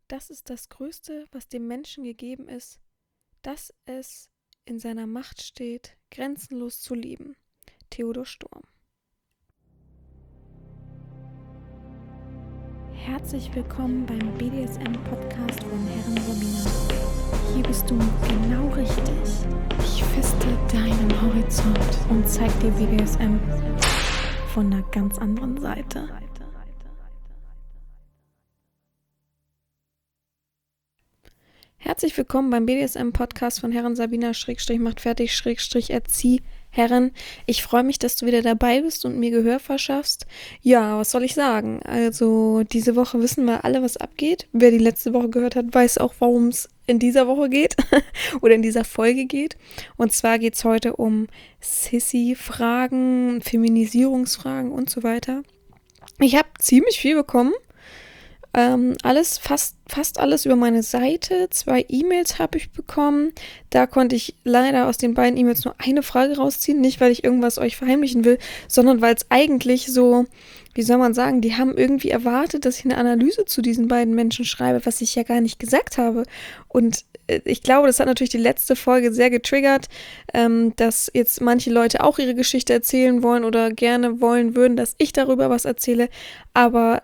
Das ist das Größte, was dem Menschen gegeben ist, dass es in seiner Macht steht, grenzenlos zu lieben. Theodor Storm. Herzlich willkommen beim BDSM-Podcast von Herren Sabina. Hier bist du genau richtig. Ich feste deinen Horizont und zeig dir BDSM von einer ganz anderen Seite. Herzlich willkommen beim BDSM-Podcast von Herren Sabina macht fertig erzieh Herren. Ich freue mich, dass du wieder dabei bist und mir Gehör verschaffst. Ja, was soll ich sagen? Also diese Woche wissen wir alle, was abgeht. Wer die letzte Woche gehört hat, weiß auch, warum es in dieser Woche geht oder in dieser Folge geht. Und zwar geht es heute um Sissy-Fragen, Feminisierungsfragen und so weiter. Ich habe ziemlich viel bekommen. Fast alles über meine Seite. 2 E-Mails habe ich bekommen. Da konnte ich leider aus den beiden E-Mails nur eine Frage rausziehen. Nicht, weil ich irgendwas euch verheimlichen will, sondern weil es eigentlich so, wie soll man sagen, die haben irgendwie erwartet, dass ich eine Analyse zu diesen beiden Menschen schreibe, was ich ja gar nicht gesagt habe. Und ich glaube, das hat natürlich die letzte Folge sehr getriggert, dass jetzt manche Leute auch ihre Geschichte erzählen wollen oder gerne wollen würden, dass ich darüber was erzähle. Aber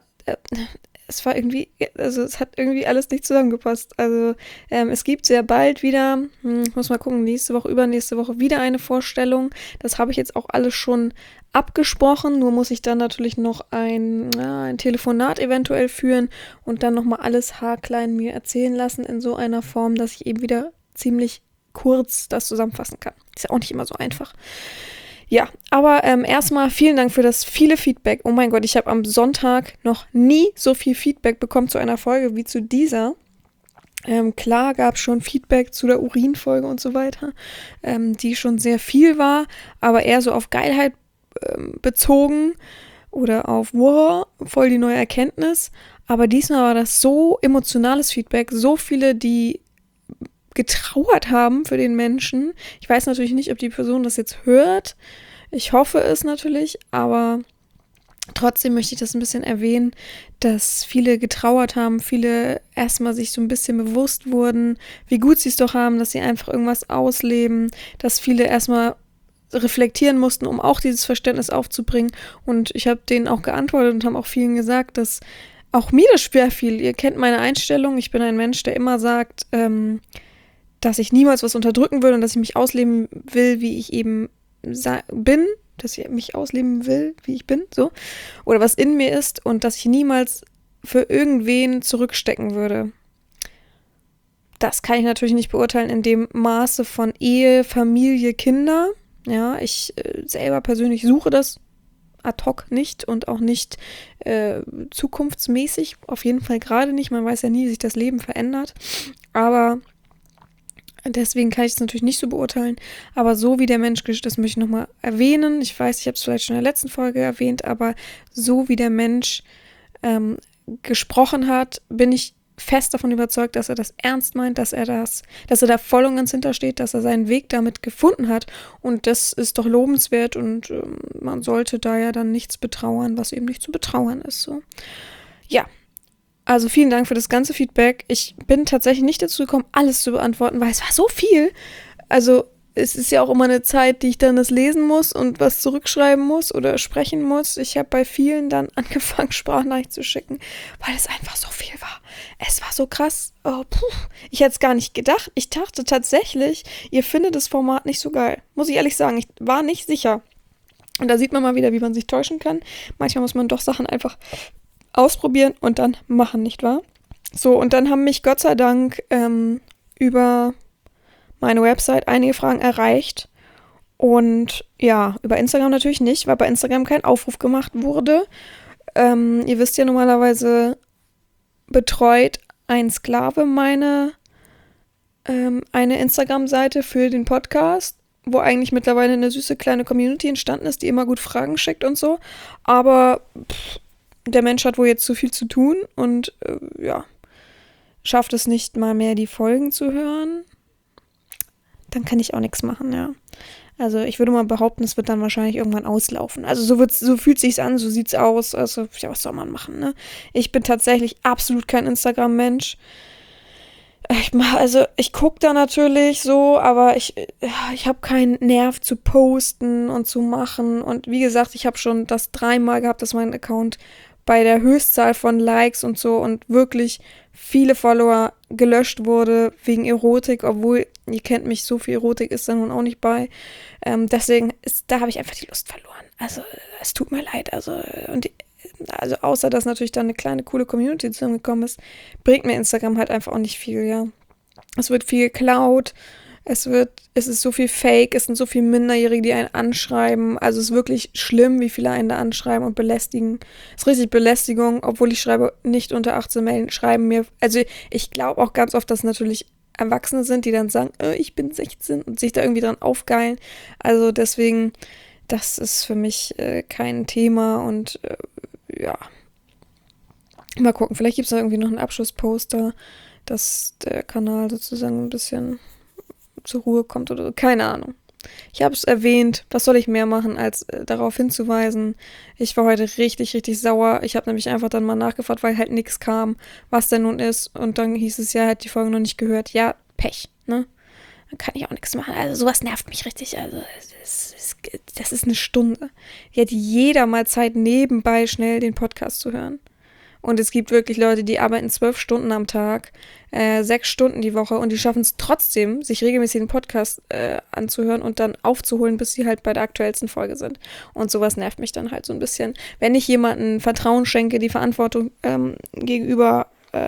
es war irgendwie, also es hat irgendwie alles nicht zusammengepasst. Also es gibt sehr bald wieder, muss mal gucken, übernächste Woche wieder eine Vorstellung. Das habe ich jetzt auch alles schon abgesprochen, nur muss ich dann natürlich noch ein Telefonat eventuell führen und dann nochmal alles haarklein mir erzählen lassen in so einer Form, dass ich eben wieder ziemlich kurz das zusammenfassen kann. Ist ja auch nicht immer so einfach. Ja, aber erstmal vielen Dank für das viele Feedback. Oh mein Gott, ich habe am Sonntag noch nie so viel Feedback bekommen zu einer Folge wie zu dieser. Klar gab es schon Feedback zu der Urinfolge und so weiter, die schon sehr viel war, aber eher so auf Geilheit bezogen oder auf wow, voll die neue Erkenntnis. Aber diesmal war das so emotionales Feedback, so viele, die getrauert haben für den Menschen. Ich weiß natürlich nicht, ob die Person das jetzt hört. Ich hoffe es natürlich, aber trotzdem möchte ich das ein bisschen erwähnen, dass viele getrauert haben, viele erstmal sich so ein bisschen bewusst wurden, wie gut sie es doch haben, dass sie einfach irgendwas ausleben, dass viele erstmal reflektieren mussten, um auch dieses Verständnis aufzubringen. Und ich habe denen auch geantwortet und haben auch vielen gesagt, dass auch mir das schwer fiel. Ihr kennt meine Einstellung. Ich bin ein Mensch, der immer sagt, dass ich niemals was unterdrücken würde und dass ich mich ausleben will, wie ich eben bin, dass ich mich ausleben will, wie ich bin, so, oder was in mir ist und dass ich niemals für irgendwen zurückstecken würde. Das kann ich natürlich nicht beurteilen in dem Maße von Ehe, Familie, Kinder. Ja, ich selber persönlich suche das ad hoc nicht und auch nicht zukunftsmäßig, auf jeden Fall gerade nicht. Man weiß ja nie, wie sich das Leben verändert, aber deswegen kann ich es natürlich nicht so beurteilen, aber so wie der Mensch, das möchte ich nochmal erwähnen, ich weiß, ich habe es vielleicht schon in der letzten Folge erwähnt, aber so wie der Mensch gesprochen hat, bin ich fest davon überzeugt, dass er das ernst meint, dass er da voll und ganz hintersteht, dass er seinen Weg damit gefunden hat und das ist doch lobenswert und man sollte da ja dann nichts betrauern, was eben nicht zu betrauern ist, so. Ja. Also vielen Dank für das ganze Feedback. Ich bin tatsächlich nicht dazu gekommen, alles zu beantworten, weil es war so viel. Also es ist ja auch immer eine Zeit, die ich dann das lesen muss und was zurückschreiben muss oder sprechen muss. Ich habe bei vielen dann angefangen, Sprachnachrichten zu schicken, weil es einfach so viel war. Es war so krass. Oh, ich hätte es gar nicht gedacht. Ich dachte tatsächlich, ihr findet das Format nicht so geil. Muss ich ehrlich sagen, ich war nicht sicher. Und da sieht man mal wieder, wie man sich täuschen kann. Manchmal muss man doch Sachen einfach ausprobieren und dann machen, nicht wahr? So, und dann haben mich Gott sei Dank über meine Website einige Fragen erreicht. Und ja, über Instagram natürlich nicht, weil bei Instagram kein Aufruf gemacht wurde. Ihr wisst ja, normalerweise betreut ein Sklave eine Instagram-Seite für den Podcast, wo eigentlich mittlerweile eine süße kleine Community entstanden ist, die immer gut Fragen schickt und so. Aber der Mensch hat wohl jetzt zu viel zu tun und schafft es nicht mal mehr, die Folgen zu hören. Dann kann ich auch nichts machen, ja. Also ich würde mal behaupten, es wird dann wahrscheinlich irgendwann auslaufen. Also so fühlt sich's an, so sieht's aus. Also ja, was soll man machen, ne? Ich bin tatsächlich absolut kein Instagram-Mensch. Ich gucke da natürlich so, aber ich habe keinen Nerv zu posten und zu machen. Und wie gesagt, ich habe schon das 3-mal gehabt, dass mein Account bei der Höchstzahl von Likes und so und wirklich viele Follower gelöscht wurde wegen Erotik, obwohl, ihr kennt mich, so viel Erotik ist da nun auch nicht bei. Da habe ich einfach die Lust verloren. Also, es tut mir leid. Also außer, dass natürlich dann eine kleine, coole Community zusammengekommen ist, bringt mir Instagram halt einfach auch nicht viel, ja. Es wird viel geklaut, es ist so viel Fake, es sind so viele Minderjährige, die einen anschreiben. Also es ist wirklich schlimm, wie viele einen da anschreiben und belästigen. Es ist richtig Belästigung, obwohl ich schreibe, nicht unter 18 melden, schreiben mir. Also ich glaube auch ganz oft, dass natürlich Erwachsene sind, die dann sagen, ich bin 16 und sich da irgendwie dran aufgeilen. Also deswegen, das ist für mich kein Thema und ja. Mal gucken, vielleicht gibt es da irgendwie noch einen Abschlussposter, dass der Kanal sozusagen ein bisschen zur Ruhe kommt oder so. Keine Ahnung. Ich habe es erwähnt. Was soll ich mehr machen, als darauf hinzuweisen? Ich war heute richtig, richtig sauer. Ich habe nämlich einfach dann mal nachgefragt, weil halt nichts kam, was denn nun ist. Und dann hieß es ja, hat die Folge noch nicht gehört. Ja, Pech, ne? Dann kann ich auch nichts machen. Also sowas nervt mich richtig. Also das ist eine Stunde. Hier hat jeder mal Zeit, nebenbei schnell den Podcast zu hören. Und es gibt wirklich Leute, die arbeiten 12 Stunden am Tag, 6 Stunden die Woche und die schaffen es trotzdem, sich regelmäßig den Podcast anzuhören und dann aufzuholen, bis sie halt bei der aktuellsten Folge sind. Und sowas nervt mich dann halt so ein bisschen. Wenn ich jemandem Vertrauen schenke, die Verantwortung gegenüber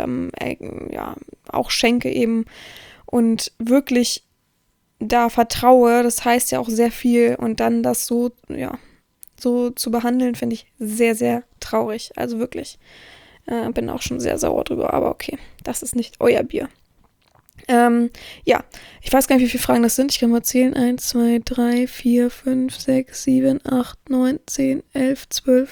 auch schenke eben und wirklich da vertraue, das heißt ja auch sehr viel und dann das so zu behandeln, finde ich sehr, sehr traurig. Also wirklich. Bin auch schon sehr sauer drüber, aber okay, das ist nicht euer Bier. Ich weiß gar nicht, wie viele Fragen das sind. Ich kann mal zählen. 1, 2, 3, 4, 5, 6, 7, 8, 9, 10, 11, 12,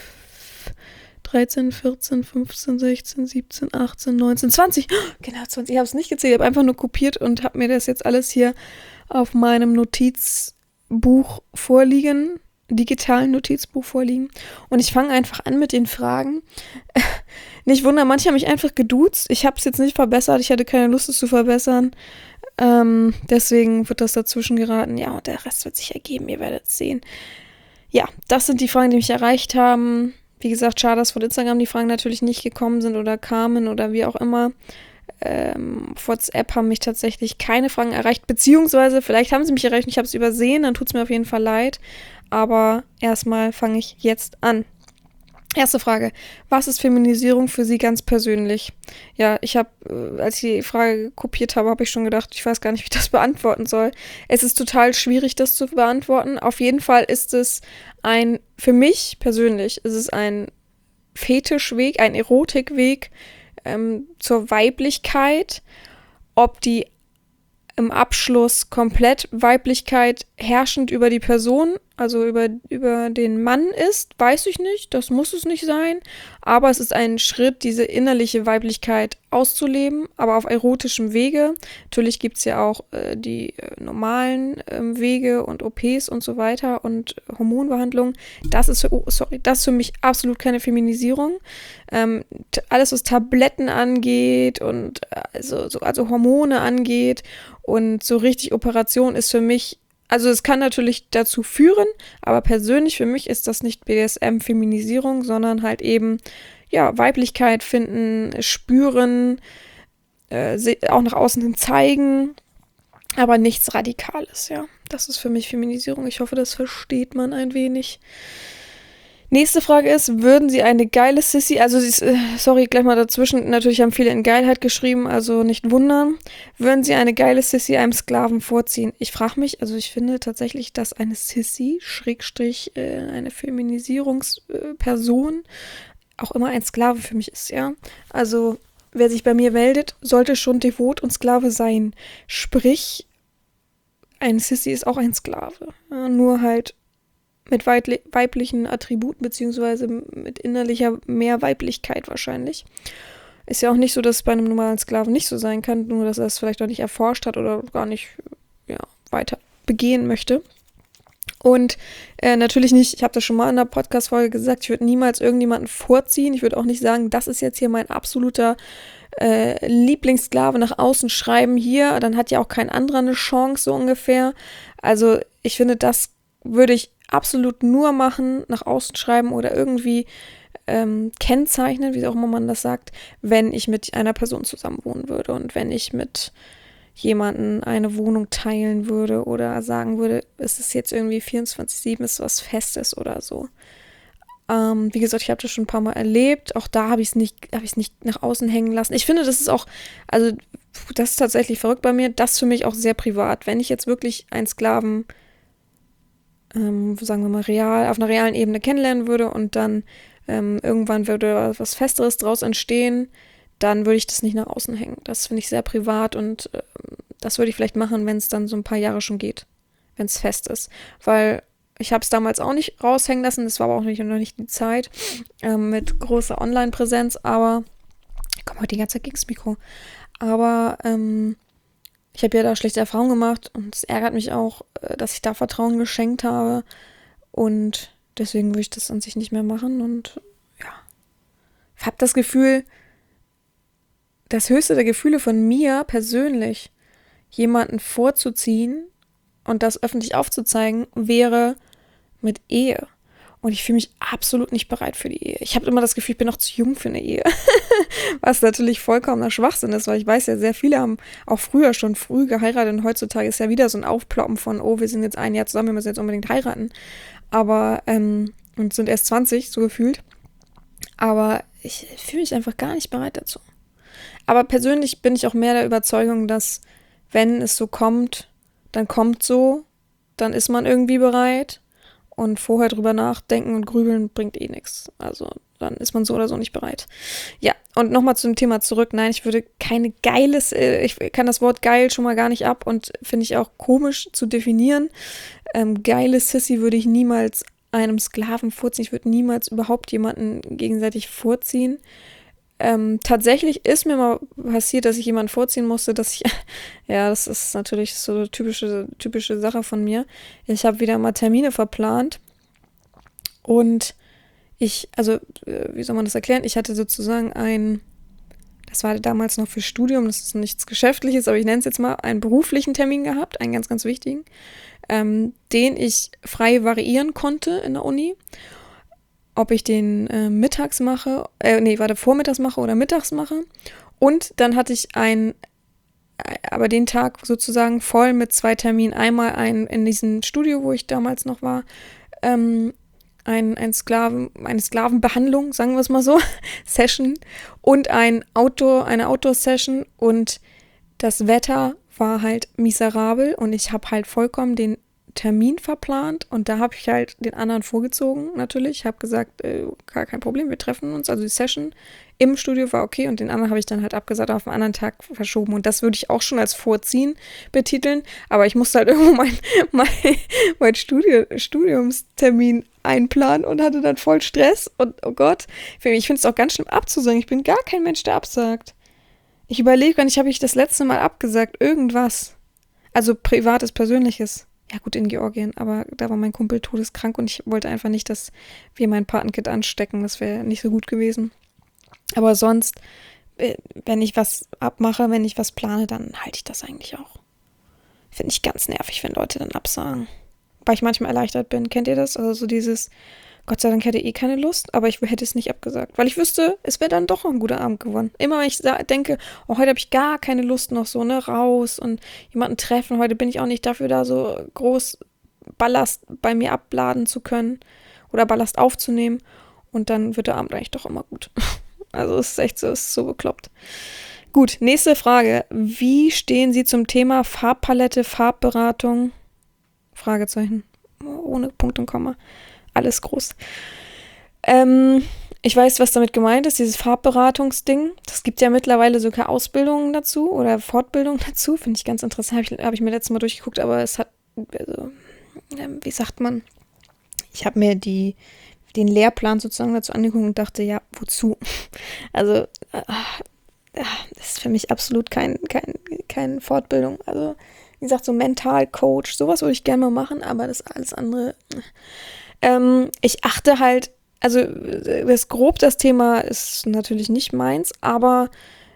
13, 14, 15, 16, 17, 18, 19, 20. Genau, 20. Ich habe es nicht gezählt. Ich habe einfach nur kopiert und habe mir das jetzt alles hier auf meinem Notizbuch vorliegen. Digitalen Notizbuch vorliegen. Und ich fange einfach an mit den Fragen. Nicht wundern, manche haben mich einfach geduzt. Ich habe es jetzt nicht verbessert. Ich hatte keine Lust, es zu verbessern. Deswegen wird das dazwischen geraten. Ja, und der Rest wird sich ergeben. Ihr werdet es sehen. Ja, das sind die Fragen, die mich erreicht haben. Wie gesagt, schade, dass von Instagram die Fragen natürlich nicht gekommen sind oder kamen oder wie auch immer. Auf WhatsApp haben mich tatsächlich keine Fragen erreicht. Beziehungsweise, vielleicht haben sie mich erreicht und ich habe es übersehen. Dann tut es mir auf jeden Fall leid. Aber erstmal fange ich jetzt an. Erste Frage. Was ist Feminisierung für Sie ganz persönlich? Ja, ich habe, als ich die Frage kopiert habe, habe ich schon gedacht, ich weiß gar nicht, wie ich das beantworten soll. Es ist total schwierig, das zu beantworten. Auf jeden Fall ist es für mich persönlich, ist es ein Fetischweg, ein Erotikweg zur Weiblichkeit. Ob die im Abschluss komplett Weiblichkeit herrschend über die Person, also über den Mann ist, weiß ich nicht, das muss es nicht sein, aber es ist ein Schritt, diese innerliche Weiblichkeit auszuleben, aber auf erotischem Wege. Natürlich gibt es ja auch die normalen Wege und OPs und so weiter und Hormonbehandlung. Das ist für mich absolut keine Feminisierung. Alles, was Tabletten angeht und also Hormone angeht und so richtig Operation ist für mich, also es kann natürlich dazu führen, aber persönlich für mich ist das nicht BDSM-Feminisierung, sondern halt eben, ja, Weiblichkeit finden, spüren, auch nach außen hin zeigen, aber nichts Radikales, ja. Das ist für mich Feminisierung. Ich hoffe, das versteht man ein wenig. Nächste Frage ist, würden Sie eine geile Sissy, also sorry, gleich mal dazwischen, natürlich haben viele in Geilheit geschrieben, also nicht wundern, würden Sie eine geile Sissy einem Sklaven vorziehen? Ich frage mich, also ich finde tatsächlich, dass eine Sissy, Schrägstrich, eine Feminisierungsperson, auch immer ein Sklave für mich ist, ja. Also wer sich bei mir meldet, sollte schon devot und Sklave sein. Sprich, ein Sissy ist auch ein Sklave, ja, nur halt mit weiblichen Attributen, beziehungsweise mit innerlicher mehr Weiblichkeit wahrscheinlich. Ist ja auch nicht so, dass es bei einem normalen Sklaven nicht so sein kann, nur dass er es vielleicht noch nicht erforscht hat oder gar nicht weiter begehen möchte. Und natürlich nicht, ich habe das schon mal in der Podcast-Folge gesagt, ich würde niemals irgendjemanden vorziehen. Ich würde auch nicht sagen, das ist jetzt hier mein absoluter Lieblingssklave, nach außen schreiben hier, dann hat ja auch kein anderer eine Chance, so ungefähr. Also ich finde, das würde ich absolut nur machen, nach außen schreiben oder irgendwie kennzeichnen, wie auch immer man das sagt, wenn ich mit einer Person zusammen wohnen würde und wenn ich mit jemanden eine Wohnung teilen würde oder sagen würde, es ist jetzt irgendwie 24/7, ist was Festes oder so. Wie gesagt, ich habe das schon ein paar Mal erlebt. Auch da habe ich es nicht nach außen hängen lassen. Ich finde, das ist auch, also das ist tatsächlich verrückt bei mir, das für mich auch sehr privat. Wenn ich jetzt wirklich einen Sklaven, sagen wir mal, real, auf einer realen Ebene kennenlernen würde und dann irgendwann würde was Festeres draus entstehen, dann würde ich das nicht nach außen hängen. Das finde ich sehr privat und das würde ich vielleicht machen, wenn es dann so ein paar Jahre schon geht, wenn es fest ist. Weil ich habe es damals auch nicht raushängen lassen, das war aber auch noch nicht die Zeit mit großer Online-Präsenz, aber ich komme heute die ganze Zeit gegen das Mikro. Aber ich habe ja da schlechte Erfahrungen gemacht und es ärgert mich auch, dass ich da Vertrauen geschenkt habe und deswegen würde ich das an sich nicht mehr machen und ja, ich habe das Gefühl, das höchste der Gefühle von mir persönlich, jemanden vorzuziehen und das öffentlich aufzuzeigen, wäre mit Ehe. Und ich fühle mich absolut nicht bereit für die Ehe. Ich habe immer das Gefühl, ich bin noch zu jung für eine Ehe. Was natürlich vollkommener Schwachsinn ist, weil ich weiß ja, sehr viele haben auch früher schon früh geheiratet und heutzutage ist ja wieder so ein Aufploppen von, oh, wir sind jetzt ein Jahr zusammen, wir müssen jetzt unbedingt heiraten. Aber, und sind erst 20, so gefühlt. Aber ich fühle mich einfach gar nicht bereit dazu. Aber persönlich bin ich auch mehr der Überzeugung, dass wenn es so kommt, dann kommt so, dann ist man irgendwie bereit und vorher drüber nachdenken und grübeln bringt eh nichts. Also dann ist man so oder so nicht bereit. Ja, und nochmal zum Thema zurück. Nein, ich würde keine ich kann das Wort geil schon mal gar nicht ab und finde ich auch komisch zu definieren. Geile Sissy würde ich niemals einem Sklaven vorziehen. Ich würde niemals überhaupt jemanden gegenseitig vorziehen. Tatsächlich ist mir mal passiert, dass ich jemanden vorziehen musste, ja, das ist natürlich so eine typische Sache von mir. Ich habe wieder mal Termine verplant und wie soll man das erklären? Ich hatte sozusagen das war damals noch für Studium, das ist nichts Geschäftliches, aber ich nenne es jetzt mal, einen beruflichen Termin gehabt, einen ganz, ganz wichtigen, den ich frei variieren konnte in der Uni. Ob ich den vormittags mache oder mittags mache. Und dann hatte ich aber den Tag sozusagen voll mit 2 Terminen. Einmal in diesem Studio, wo ich damals noch war, eine Sklavenbehandlung, sagen wir es mal so, Session und eine Outdoor-Session und das Wetter war halt miserabel und ich habe halt vollkommen den Termin verplant und da habe ich halt den anderen vorgezogen, natürlich. Ich habe gesagt, gar kein Problem, wir treffen uns. Also die Session im Studio war okay und den anderen habe ich dann halt abgesagt, auf einen anderen Tag verschoben. Und das würde ich auch schon als Vorziehen betiteln, aber ich musste halt irgendwo mein Studiumstermin einplanen und hatte dann voll Stress und oh Gott, ich finde es auch ganz schlimm abzusagen. Ich bin gar kein Mensch, der absagt. Ich überlege, wann habe ich das letzte Mal abgesagt? Irgendwas. Also privates, persönliches. Ja gut, in Georgien, aber da war mein Kumpel todeskrank und ich wollte einfach nicht, dass wir mein Patenkind anstecken. Das wäre nicht so gut gewesen. Aber sonst, wenn ich was abmache, wenn ich was plane, dann halte ich das eigentlich auch. Finde ich ganz nervig, wenn Leute dann absagen. Weil ich manchmal erleichtert bin. Kennt ihr das? Also so dieses, Gott sei Dank hätte ich keine Lust, aber ich hätte es nicht abgesagt. Weil ich wüsste, es wäre dann doch ein guter Abend geworden. Immer wenn ich denke, oh, heute habe ich gar keine Lust noch so, ne, raus und jemanden treffen. Heute bin ich auch nicht dafür da, so groß Ballast bei mir abladen zu können oder Ballast aufzunehmen. Und dann wird der Abend eigentlich doch immer gut. Also es ist echt so, es ist so bekloppt. Gut, nächste Frage. Wie stehen Sie zum Thema Farbpalette, Farbberatung? Fragezeichen. Ohne Punkt und Komma. Alles groß. Ich weiß, was damit gemeint ist, dieses Farbberatungsding. Das gibt ja mittlerweile sogar Ausbildungen dazu oder Fortbildungen dazu. Finde ich ganz interessant. Hab ich mir letztes Mal durchgeguckt, aber es hat, also, wie sagt man? Ich habe mir den Lehrplan sozusagen dazu angeguckt und dachte, ja, wozu? Also, das ist für mich absolut keine Fortbildung. Also, wie gesagt, so Mental-Coach, sowas würde ich gerne mal machen, aber das alles andere. Ich achte halt, also das Thema ist natürlich nicht meins, aber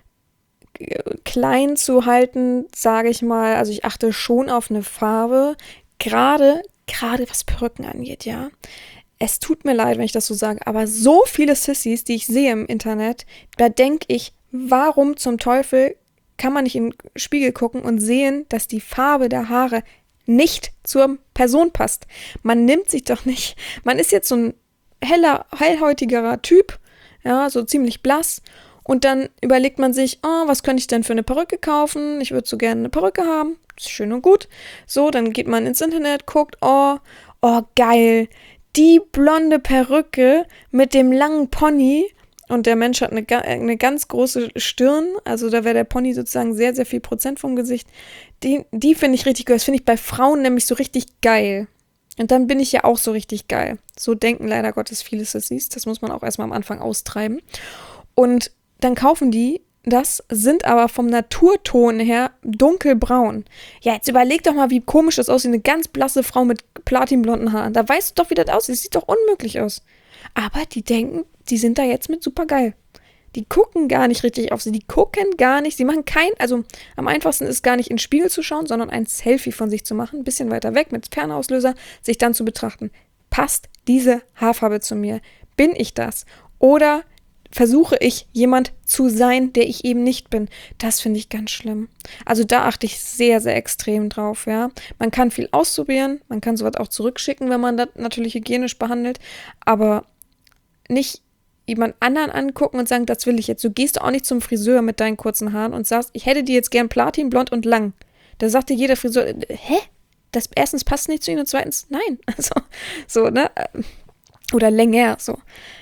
klein zu halten, sage ich mal, also ich achte schon auf eine Farbe, gerade was Perücken angeht, ja. Es tut mir leid, wenn ich das so sage, aber so viele Sissys, die ich sehe im Internet, da denke ich, warum zum Teufel kann man nicht in den Spiegel gucken und sehen, dass die Farbe der Haare nicht zur Person passt. Man nimmt sich doch nicht, man ist jetzt so ein hellhäutigerer Typ, ja, so ziemlich blass. Und dann überlegt man sich, oh, was könnte ich denn für eine Perücke kaufen? Ich würde so gerne eine Perücke haben. Ist schön und gut. So, dann geht man ins Internet, guckt, oh, geil. Die blonde Perücke mit dem langen Pony. Und der Mensch hat eine ganz große Stirn. Also da wäre der Pony sozusagen sehr, sehr viel Prozent vom Gesicht. Die finde ich richtig gut. Das finde ich bei Frauen nämlich so richtig geil. Und dann bin ich ja auch so richtig geil. So denken leider Gottes viele Sissies. Das muss man auch erstmal am Anfang austreiben. Und dann kaufen die das, sind aber vom Naturton her dunkelbraun. Ja, jetzt überleg doch mal, wie komisch das aussieht. Eine ganz blasse Frau mit platinblonden Haaren. Da weißt du doch, wie das aussieht. Das sieht doch unmöglich aus. Aber die denken, die sind da jetzt mit super geil. Die gucken gar nicht richtig auf sie. Die gucken gar nicht. Sie machen also am einfachsten ist gar nicht in den Spiegel zu schauen, sondern ein Selfie von sich zu machen. Ein bisschen weiter weg mit Fernauslöser, sich dann zu betrachten. Passt diese Haarfarbe zu mir? Bin ich das? Oder versuche ich, jemand zu sein, der ich eben nicht bin. Das finde ich ganz schlimm. Also da achte ich sehr, sehr extrem drauf, ja. Man kann viel ausprobieren, man kann sowas auch zurückschicken, wenn man das natürlich hygienisch behandelt, aber nicht jemand anderen angucken und sagen, das will ich jetzt. Du gehst auch nicht zum Friseur mit deinen kurzen Haaren und sagst, ich hätte die jetzt gern platinblond und lang. Da sagt dir jeder Friseur, hä? Das erstens passt nicht zu ihnen und zweitens, nein. Also, so, ne? Oder länger, so.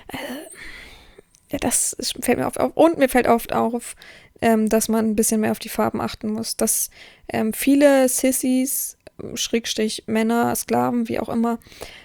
Ja, fällt mir oft auf. Und mir fällt oft auf, dass man ein bisschen mehr auf die Farben achten muss. Dass viele Sissies, Schrägstrich Männer, Sklaven, wie auch immer,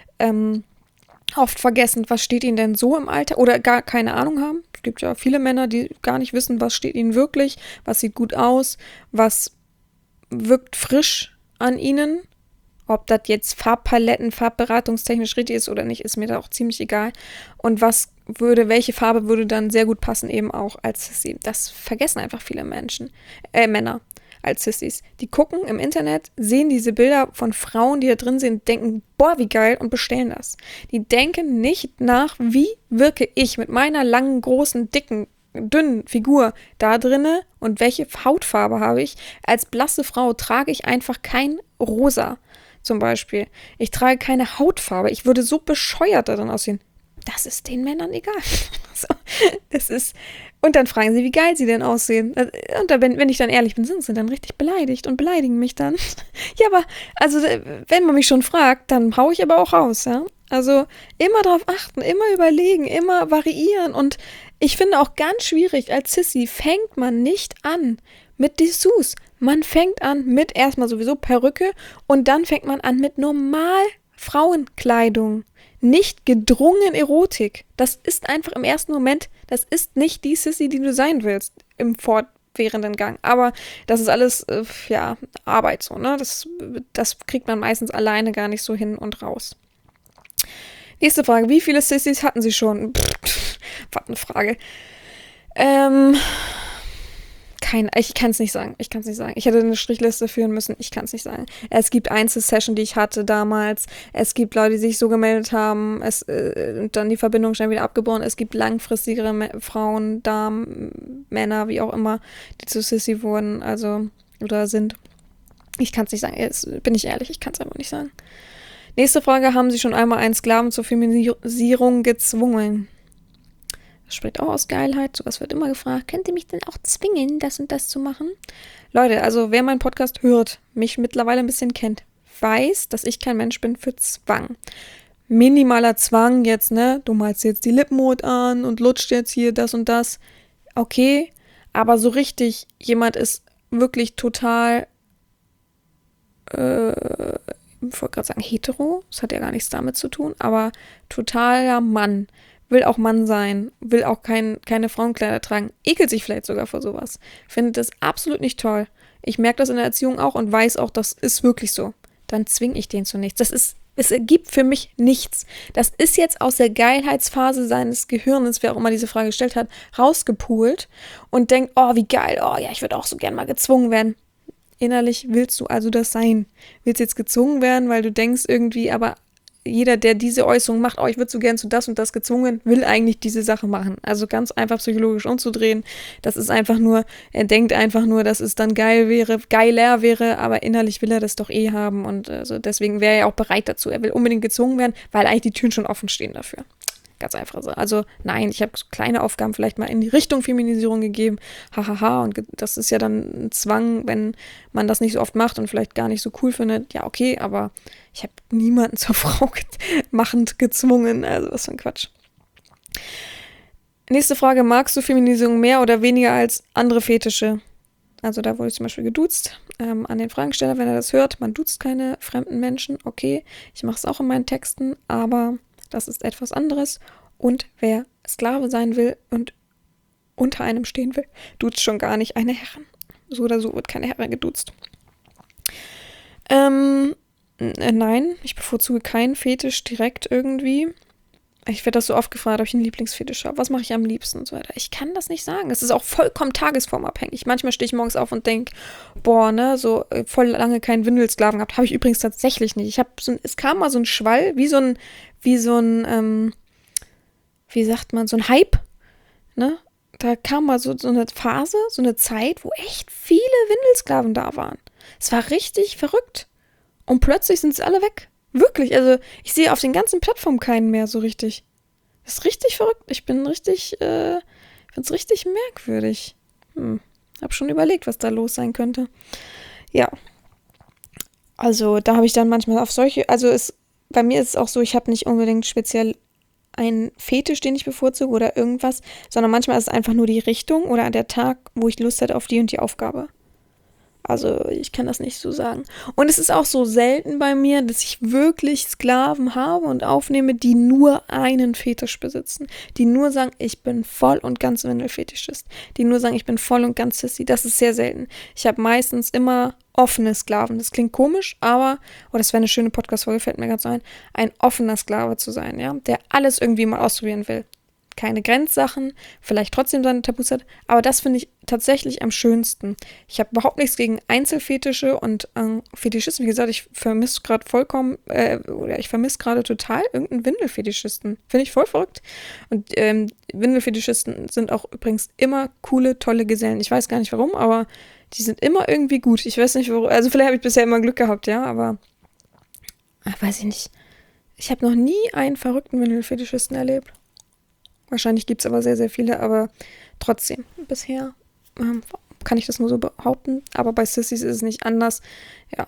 oft vergessen, was steht ihnen denn so im Alter oder gar keine Ahnung haben. Es gibt ja viele Männer, die gar nicht wissen, was steht ihnen wirklich, was sieht gut aus, was wirkt frisch an ihnen. Ob das jetzt Farbpaletten, farbberatungstechnisch richtig ist oder nicht, ist mir da auch ziemlich egal. Und welche Farbe würde dann sehr gut passen, eben auch als Sissy. Das vergessen einfach viele Männer als Sissys. Die gucken im Internet, sehen diese Bilder von Frauen, die da drin sind, denken, boah, wie geil, und bestellen das. Die denken nicht nach, wie wirke ich mit meiner langen, großen, dicken, dünnen Figur da drinne und welche Hautfarbe habe ich. Als blasse Frau trage ich einfach kein Rosa. Zum Beispiel. Ich trage keine Hautfarbe. Ich würde so bescheuert darin aussehen. Das ist den Männern egal. So, und dann fragen sie, wie geil sie denn aussehen. Und wenn ich dann ehrlich bin, sind sie dann richtig beleidigt und beleidigen mich dann. Ja, aber, also, wenn man mich schon fragt, dann hau ich aber auch raus, ja. Also, immer drauf achten, immer überlegen, immer variieren. Und ich finde auch ganz schwierig, als Sissy fängt man nicht an mit Dessous. Man fängt an mit erstmal sowieso Perücke und dann fängt man an mit normal Frauenkleidung. Nicht gedrungen Erotik. Das ist einfach im ersten Moment, das ist nicht die Sissy, die du sein willst im fortwährenden Gang. Aber das ist alles, Arbeit so, ne? Das kriegt man meistens alleine gar nicht so hin und raus. Nächste Frage. Wie viele Sissys hatten Sie schon? Was eine Frage. Ich kann es nicht sagen. Ich hätte eine Strichliste führen müssen. Ich kann es nicht sagen. Es gibt Einzelsession, die ich hatte damals. Es gibt Leute, die sich so gemeldet haben. Und dann die Verbindung schnell wieder abgebrochen. Es gibt langfristigere Frauen, Damen, Männer, wie auch immer, die zu Sissy wurden, oder sind. Ich kann es nicht sagen. Jetzt bin ich ehrlich, ich kann es einfach nicht sagen. Nächste Frage. Haben Sie schon einmal einen Sklaven zur Feminisierung gezwungen? Das spricht auch aus Geilheit. Sowas wird immer gefragt. Könnt ihr mich denn auch zwingen, das und das zu machen? Leute, also wer meinen Podcast hört, mich mittlerweile ein bisschen kennt, weiß, dass ich kein Mensch bin für Zwang. Minimaler Zwang jetzt, ne? Du malst jetzt die Lippenmod an und lutscht jetzt hier das und das. Okay, aber so richtig, jemand ist wirklich total, ich wollte gerade sagen hetero, das hat ja gar nichts damit zu tun, aber totaler Mann, will auch Mann sein, will auch keine Frauenkleider tragen, ekelt sich vielleicht sogar vor sowas, findet das absolut nicht toll. Ich merke das in der Erziehung auch und weiß auch, das ist wirklich so. Dann zwinge ich den zu nichts. Es ergibt für mich nichts. Das ist jetzt aus der Geilheitsphase seines Gehirns, wer auch immer diese Frage gestellt hat, rausgepult und denkt, oh, wie geil, oh ja, ich würde auch so gern mal gezwungen werden. Innerlich willst du also das sein. Willst jetzt gezwungen werden, weil du denkst irgendwie, aber jeder, der diese Äußerung macht, oh, ich würde so gern zu das und das gezwungen, will eigentlich diese Sache machen. Also ganz einfach psychologisch umzudrehen. Das ist einfach nur, er denkt einfach nur, dass es dann geiler wäre, aber innerlich will er das doch eh haben und also deswegen wäre er auch bereit dazu. Er will unbedingt gezwungen werden, weil eigentlich die Türen schon offen stehen dafür. Ganz einfach so. Also nein, ich habe so kleine Aufgaben vielleicht mal in die Richtung Feminisierung gegeben. Hahaha. Und das ist ja dann ein Zwang, wenn man das nicht so oft macht und vielleicht gar nicht so cool findet. Ja, okay, aber ich habe niemanden zur Frau machend gezwungen. Also was für ein Quatsch. Nächste Frage. Magst du Feminisierung mehr oder weniger als andere Fetische? Also da wurde ich zum Beispiel geduzt. An den Fragensteller, wenn er das hört, man duzt keine fremden Menschen. Okay, ich mache es auch in meinen Texten, aber das ist etwas anderes. Und wer Sklave sein will und unter einem stehen will, duzt schon gar nicht eine Herrin. So oder so wird keine Herrin geduzt. Nein, ich bevorzuge keinen Fetisch direkt irgendwie. Ich werde das so oft gefragt, ob ich einen Lieblingsfetisch habe. Was mache ich am liebsten und so weiter. Ich kann das nicht sagen. Es ist auch vollkommen tagesformabhängig. Manchmal stehe ich morgens auf und denke, boah, ne, so voll lange keinen Windelsklaven gehabt. Habe ich übrigens tatsächlich nicht. Es kam mal so ein Schwall, wie so ein, wie sagt man, so ein Hype, ne? Da kam mal so eine Phase, so eine Zeit, wo echt viele Windelsklaven da waren. Es war richtig verrückt. Und plötzlich sind sie alle weg. Wirklich, also ich sehe auf den ganzen Plattformen keinen mehr so richtig. Das ist richtig verrückt. Ich bin richtig, finde es richtig merkwürdig. Hab schon überlegt, was da los sein könnte. Ja. Also da habe ich dann manchmal auf solche, bei mir ist es auch so, ich habe nicht unbedingt speziell einen Fetisch, den ich bevorzuge oder irgendwas, sondern manchmal ist es einfach nur die Richtung oder der Tag, wo ich Lust hätte auf die und die Aufgabe. Also ich kann das nicht so sagen. Und es ist auch so selten bei mir, dass ich wirklich Sklaven habe und aufnehme, die nur einen Fetisch besitzen. Die nur sagen, ich bin voll und ganz Windelfetischist. Die nur sagen, ich bin voll und ganz Sissy. Das ist sehr selten. Ich habe meistens immer offene Sklaven. Das klingt komisch, aber, das wäre eine schöne Podcast-Folge, fällt mir gerade so ein offener Sklave zu sein, ja, der alles irgendwie mal ausprobieren will. Keine Grenzsachen, vielleicht trotzdem seine Tabus hat, aber das finde ich tatsächlich am schönsten. Ich habe überhaupt nichts gegen Einzelfetische und Fetischisten. Wie gesagt, ich vermisse gerade total irgendeinen Windelfetischisten. Finde ich voll verrückt. Und Windelfetischisten sind auch übrigens immer coole, tolle Gesellen. Ich weiß gar nicht warum, aber die sind immer irgendwie gut. Ich weiß nicht, warum. Also vielleicht habe ich bisher immer Glück gehabt, ja, aber weiß ich nicht. Ich habe noch nie einen verrückten Windelfetischisten erlebt. Wahrscheinlich gibt es aber sehr, sehr viele, aber trotzdem, bisher kann ich das nur so behaupten. Aber bei Sissys ist es nicht anders. Ja.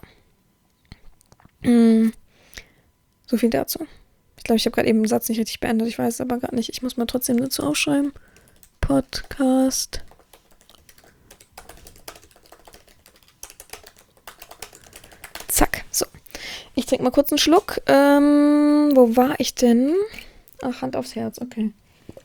So viel dazu. Ich glaube, ich habe gerade eben den Satz nicht richtig beendet. Ich weiß es aber gar nicht. Ich muss mal trotzdem dazu aufschreiben. Podcast. Zack. So. Ich trinke mal kurz einen Schluck. Wo war ich denn? Ach, Hand aufs Herz. Okay.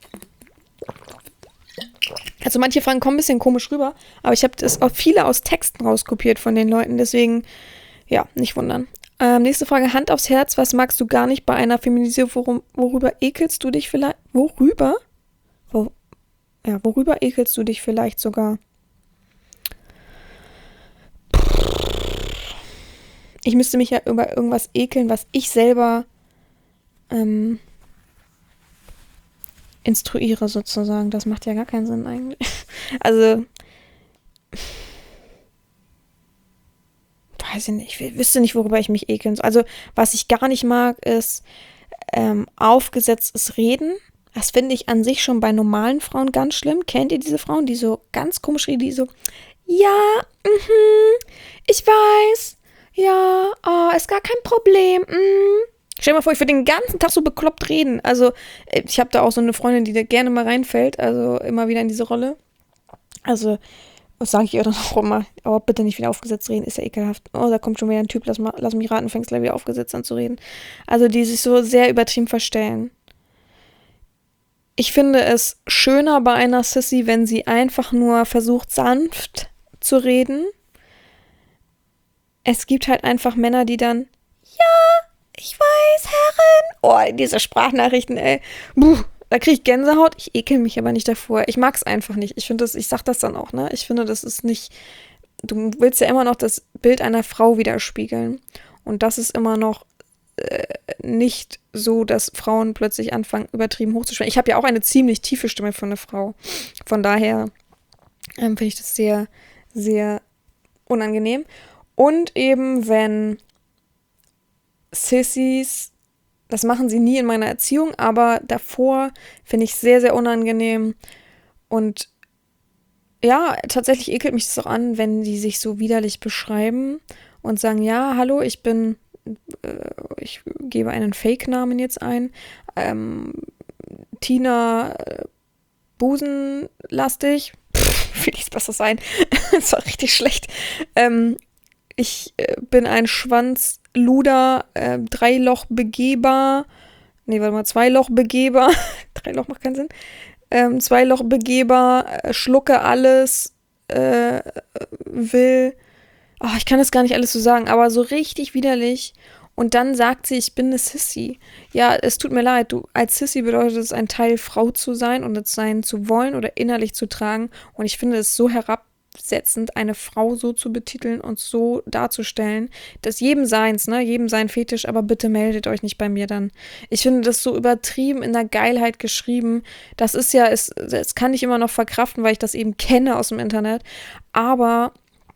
Also manche Fragen kommen ein bisschen komisch rüber, aber ich habe das auch viele aus Texten rauskopiert von den Leuten, deswegen, ja, nicht wundern. Nächste Frage, Hand aufs Herz, was magst du gar nicht bei einer Feminisierung, worüber ekelst du dich vielleicht, worüber ekelst du dich vielleicht sogar? Ich müsste mich ja über irgendwas ekeln, was ich selber instruiere sozusagen. Das macht ja gar keinen Sinn eigentlich. Also, weiß ich nicht, ich wüsste nicht, worüber ich mich ekeln soll. Also, was ich gar nicht mag, ist aufgesetztes Reden. Das finde ich an sich schon bei normalen Frauen ganz schlimm. Kennt ihr diese Frauen, die so ganz komisch reden, die so, ja, ich weiß, ja, oh, ist gar kein Problem, Stell dir mal vor, ich würde den ganzen Tag so bekloppt reden. Also, ich habe da auch so eine Freundin, die da gerne mal reinfällt, also immer wieder in diese Rolle. Also, was sage ich ihr dann auch immer? Aber bitte nicht wieder aufgesetzt reden, ist ja ekelhaft. Oh, da kommt schon wieder ein Typ, lass mich raten, fängst gleich wieder aufgesetzt an zu reden. Also, die sich so sehr übertrieben verstellen. Ich finde es schöner bei einer Sissy, wenn sie einfach nur versucht, sanft zu reden. Es gibt halt einfach Männer, die dann, ja, ich weiß, Herrin. Oh, diese Sprachnachrichten, ey. Buh, da kriege ich Gänsehaut. Ich ekel mich aber nicht davor. Ich mag es einfach nicht. Ich finde das, ich sag das dann auch, ne? Ich finde, das ist nicht, du willst ja immer noch das Bild einer Frau widerspiegeln. Und das ist immer noch nicht so, dass Frauen plötzlich anfangen, übertrieben hochzusprechen. Ich habe ja auch eine ziemlich tiefe Stimme für eine Frau. Von daher finde ich das sehr, sehr unangenehm. Und eben, wenn Sissys, das machen sie nie in meiner Erziehung, aber davor finde ich sehr, sehr unangenehm. Und ja, tatsächlich ekelt mich das auch an, wenn die sich so widerlich beschreiben und sagen, ja, hallo, ich gebe einen Fake-Namen jetzt ein, Tina Busenlastig, will nichts besser sein, das war richtig schlecht, ich bin ein Schwanzluder, Dreilochbegeber, nee, warte mal, Zweilochbegeber, Dreiloch macht keinen Sinn, Zweilochbegeber, schlucke alles, will, oh, ich kann das gar nicht alles so sagen, aber so richtig widerlich. Und dann sagt sie, ich bin eine Sissy. Ja, es tut mir leid, du, als Sissy bedeutet es, ein Teil Frau zu sein und es sein zu wollen oder innerlich zu tragen. Und ich finde es so herabsetzend, eine Frau so zu betiteln und so darzustellen, dass jedem seins, ne, jedem sein Fetisch, aber bitte meldet euch nicht bei mir dann. Ich finde das so übertrieben in der Geilheit geschrieben. Das ist ja, das kann ich immer noch verkraften, weil ich das eben kenne aus dem Internet. Aber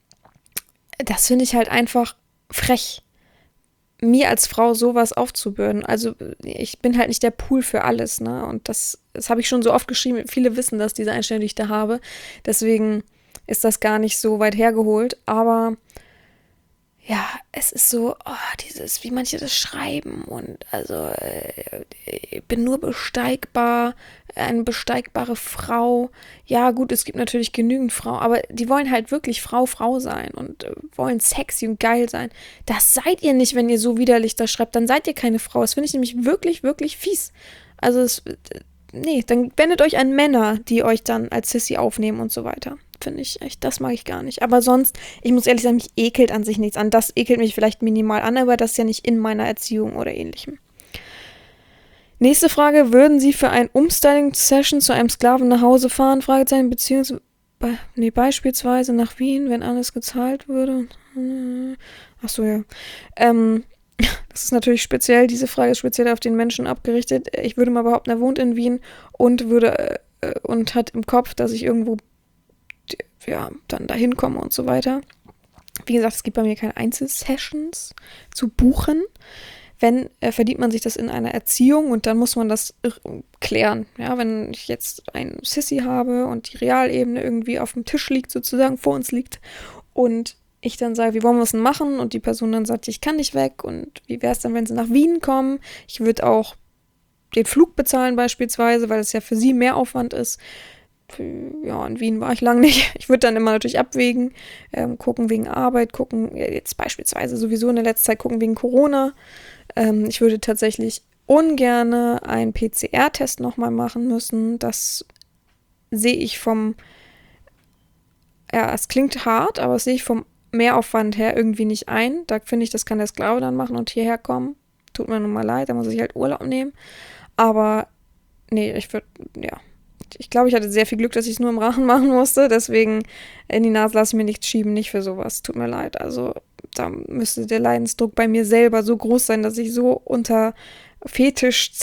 das finde ich halt einfach frech, mir als Frau sowas aufzubürden. Also ich bin halt nicht der Pool für alles, ne? Und das habe ich schon so oft geschrieben. Viele wissen das, diese Einstellung, die ich da habe. Deswegen ist das gar nicht so weit hergeholt. Aber ja, es ist so, wie manche das schreiben und also ich bin nur besteigbar, eine besteigbare Frau. Ja, gut, es gibt natürlich genügend Frauen, aber die wollen halt wirklich Frau sein und wollen sexy und geil sein. Das seid ihr nicht, wenn ihr so widerlich das schreibt, dann seid ihr keine Frau. Das finde ich nämlich wirklich, wirklich fies. Also nee, dann wendet euch an Männer, die euch dann als Sissy aufnehmen und so weiter. Finde ich echt, das mag ich gar nicht. Aber sonst, ich muss ehrlich sagen, mich ekelt an sich nichts an. Das ekelt mich vielleicht minimal an, aber das ist ja nicht in meiner Erziehung oder ähnlichem. Nächste Frage, würden Sie für ein Umstyling-Session zu einem Sklaven nach Hause fahren? Fragezeichen, beispielsweise nach Wien, wenn alles gezahlt würde. Achso, ja. Das ist natürlich speziell, diese Frage ist speziell auf den Menschen abgerichtet. Ich würde mal behaupten, er wohnt in Wien und hat im Kopf, dass ich irgendwo dann dahin komme und so weiter. Wie gesagt, es gibt bei mir keine Einzelsessions zu buchen. Wenn, verdient man sich das in einer Erziehung und dann muss man das klären. Ja, wenn ich jetzt ein Sissy habe und die Realebene irgendwie auf dem Tisch liegt, sozusagen vor uns liegt und ich dann sage, wie wollen wir es denn machen? Und die Person dann sagt, ich kann nicht weg und wie wäre es dann, wenn sie nach Wien kommen? Ich würde auch den Flug bezahlen beispielsweise, weil es ja für sie mehr Aufwand ist. Ja, in Wien war ich lange nicht. Ich würde dann immer natürlich abwägen, gucken wegen Arbeit, gucken, jetzt beispielsweise sowieso in der letzten Zeit gucken wegen Corona. Ich würde tatsächlich ungerne einen PCR-Test nochmal machen müssen. Das sehe ich es klingt hart, aber das sehe ich vom Mehraufwand her irgendwie nicht ein. Da finde ich, das kann der Sklave dann machen und hierher kommen. Tut mir nun mal leid, da muss ich halt Urlaub nehmen. Aber nee, ich glaube, ich hatte sehr viel Glück, dass ich es nur im Rachen machen musste. Deswegen in die Nase lasse ich mir nichts schieben, nicht für sowas. Tut mir leid. Also da müsste der Leidensdruck bei mir selber so groß sein, dass ich so unter Fetisch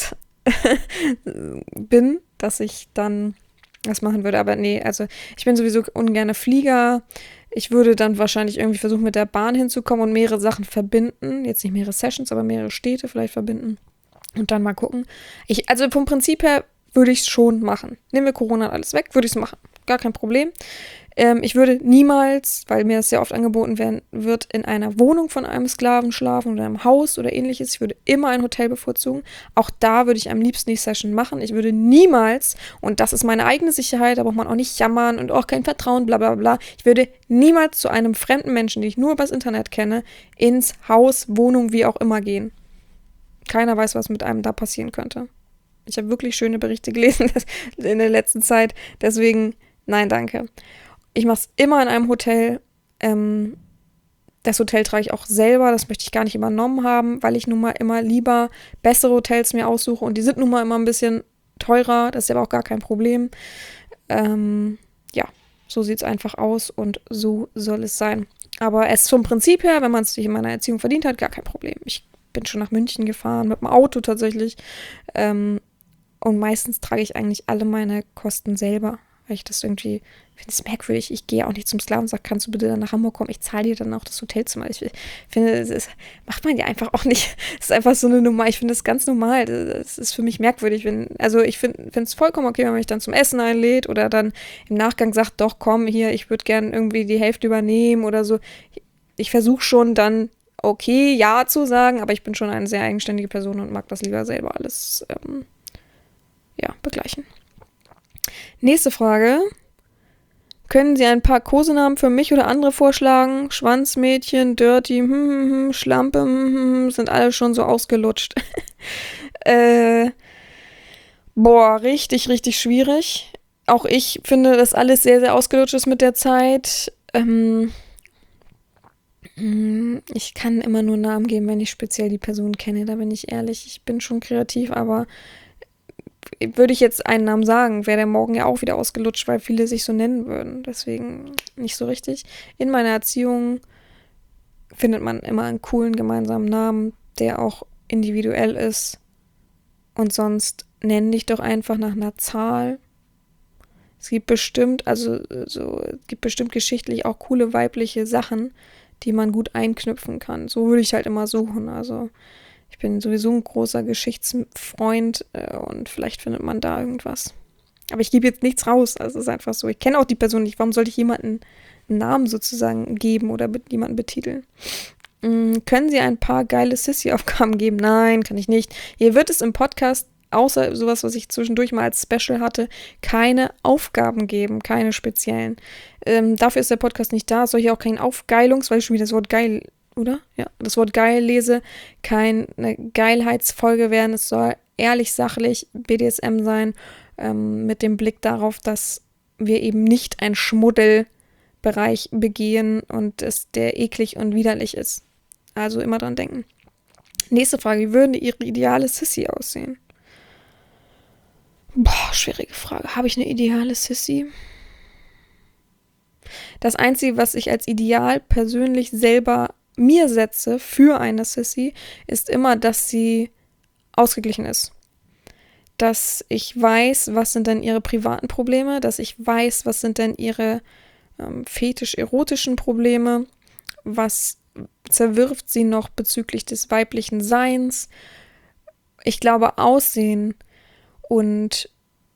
bin, dass ich dann das machen würde. Aber nee, also ich bin sowieso ungerne Flieger. Ich würde dann wahrscheinlich irgendwie versuchen, mit der Bahn hinzukommen und mehrere Sachen verbinden. Jetzt nicht mehrere Sessions, aber mehrere Städte vielleicht verbinden. Und dann mal gucken. Also vom Prinzip her würde ich es schon machen. Nehmen wir Corona und alles weg, würde ich es machen. Gar kein Problem. Ich würde niemals, weil mir das sehr oft angeboten wird, in einer Wohnung von einem Sklaven schlafen oder in einem Haus oder ähnliches. Ich würde immer ein Hotel bevorzugen. Auch da würde ich am liebsten die Session machen. Ich würde niemals, und das ist meine eigene Sicherheit, da braucht man auch nicht jammern und auch kein Vertrauen, bla bla bla. Ich würde niemals zu einem fremden Menschen, den ich nur übers Internet kenne, ins Haus, Wohnung, wie auch immer gehen. Keiner weiß, was mit einem da passieren könnte. Ich habe wirklich schöne Berichte gelesen in der letzten Zeit. Deswegen, nein, danke. Ich mache es immer in einem Hotel. Das Hotel trage ich auch selber. Das möchte ich gar nicht übernommen haben, weil ich nun mal immer lieber bessere Hotels mir aussuche. Und die sind nun mal immer ein bisschen teurer. Das ist aber auch gar kein Problem. Ja, so sieht es einfach aus und so soll es sein. Aber es vom Prinzip her, wenn man es sich in meiner Erziehung verdient hat, gar kein Problem. Ich bin schon nach München gefahren, mit dem Auto tatsächlich. Und meistens trage ich eigentlich alle meine Kosten selber, weil ich das irgendwie, finde es merkwürdig. Ich gehe auch nicht zum Sklaven und sage, kannst du bitte dann nach Hamburg kommen? Ich zahle dir dann auch das Hotelzimmer. Ich finde, das macht man ja einfach auch nicht. Das ist einfach so eine Nummer. Ich finde das ganz normal. Das ist für mich merkwürdig. Ich finde es vollkommen okay, wenn man mich dann zum Essen einlädt oder dann im Nachgang sagt, doch, komm, hier, ich würde gerne irgendwie die Hälfte übernehmen oder so. Ich versuche schon dann, okay, ja zu sagen, aber ich bin schon eine sehr eigenständige Person und mag das lieber selber alles begleichen. Nächste Frage. Können Sie ein paar Kosenamen für mich oder andere vorschlagen? Schwanzmädchen, Dirty, Schlampe, sind alle schon so ausgelutscht. Richtig, richtig schwierig. Auch ich finde, dass alles sehr, sehr ausgelutscht ist mit der Zeit. Ich kann immer nur Namen geben, wenn ich speziell die Person kenne, da bin ich ehrlich. Ich bin schon kreativ, aber würde ich jetzt einen Namen sagen, wäre der morgen ja auch wieder ausgelutscht, weil viele sich so nennen würden. Deswegen nicht so richtig. In meiner Erziehung findet man immer einen coolen gemeinsamen Namen, der auch individuell ist. Und sonst nenn dich doch einfach nach einer Zahl. Es gibt bestimmt, geschichtlich auch coole weibliche Sachen, die man gut einknüpfen kann. So würde ich halt immer suchen. Also ich bin sowieso ein großer Geschichtsfreund und vielleicht findet man da irgendwas. Aber ich gebe jetzt nichts raus. Also es ist einfach so. Ich kenne auch die Person nicht. Warum sollte ich jemanden einen Namen sozusagen geben oder jemanden betiteln? Können Sie ein paar geile Sissy-Aufgaben geben? Nein, kann ich nicht. Hier wird es im Podcast, außer sowas, was ich zwischendurch mal als Special hatte, keine Aufgaben geben, keine speziellen. Dafür ist der Podcast nicht da. Es soll hier auch kein weil ich schon wieder das Wort geil, oder? Ja, das Wort geil lese. Keine Geilheitsfolge werden. Es soll ehrlich, sachlich BDSM sein, mit dem Blick darauf, dass wir eben nicht einen Schmuddelbereich begehen und der eklig und widerlich ist. Also immer dran denken. Nächste Frage. Wie würde Ihre ideale Sissy aussehen? Schwierige Frage. Habe ich eine ideale Sissy? Das Einzige, was ich als Ideal persönlich selber mir setze für eine Sissy, ist immer, dass sie ausgeglichen ist. Dass ich weiß, was sind denn ihre privaten Probleme, dass ich weiß, was sind denn ihre fetisch-erotischen Probleme, was zerwirft sie noch bezüglich des weiblichen Seins. Ich glaube, Aussehen und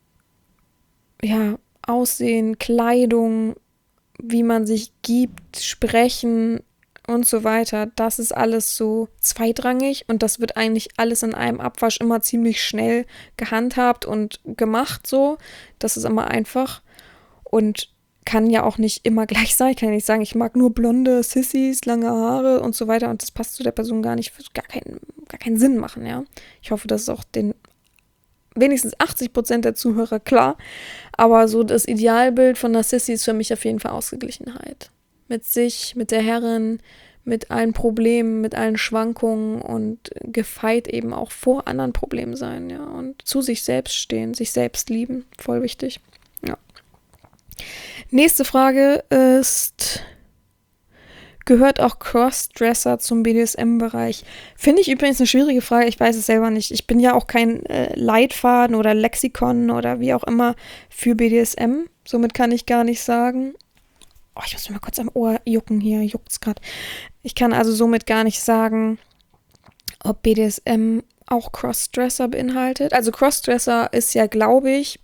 Aussehen, Kleidung, wie man sich gibt, Sprechen und so weiter, das ist alles so zweitrangig und das wird eigentlich alles in einem Abwasch immer ziemlich schnell gehandhabt und gemacht so. Das ist immer einfach und kann ja auch nicht immer gleich sein. Ich kann ja nicht sagen, ich mag nur blonde Sissys, lange Haare und so weiter und das passt zu der Person gar nicht, wird gar keinen Sinn machen, ja. Ich hoffe, das ist auch den wenigstens 80% der Zuhörer klar, aber so das Idealbild von einer Sissy ist für mich auf jeden Fall Ausgeglichenheit. Mit sich, mit der Herrin, mit allen Problemen, mit allen Schwankungen und gefeit eben auch vor anderen Problemen sein, ja, und zu sich selbst stehen, sich selbst lieben, voll wichtig, ja. Nächste Frage ist, gehört auch Crossdresser zum BDSM-Bereich? Finde ich übrigens eine schwierige Frage, ich weiß es selber nicht. Ich bin ja auch kein Leitfaden oder Lexikon oder wie auch immer für BDSM, somit kann ich gar nicht sagen. Oh, ich muss mir mal kurz am Ohr jucken, hier juckt's gerade. Ich kann also somit gar nicht sagen, ob BDSM auch Crossdresser beinhaltet. Also Crossdresser ist ja, glaube ich,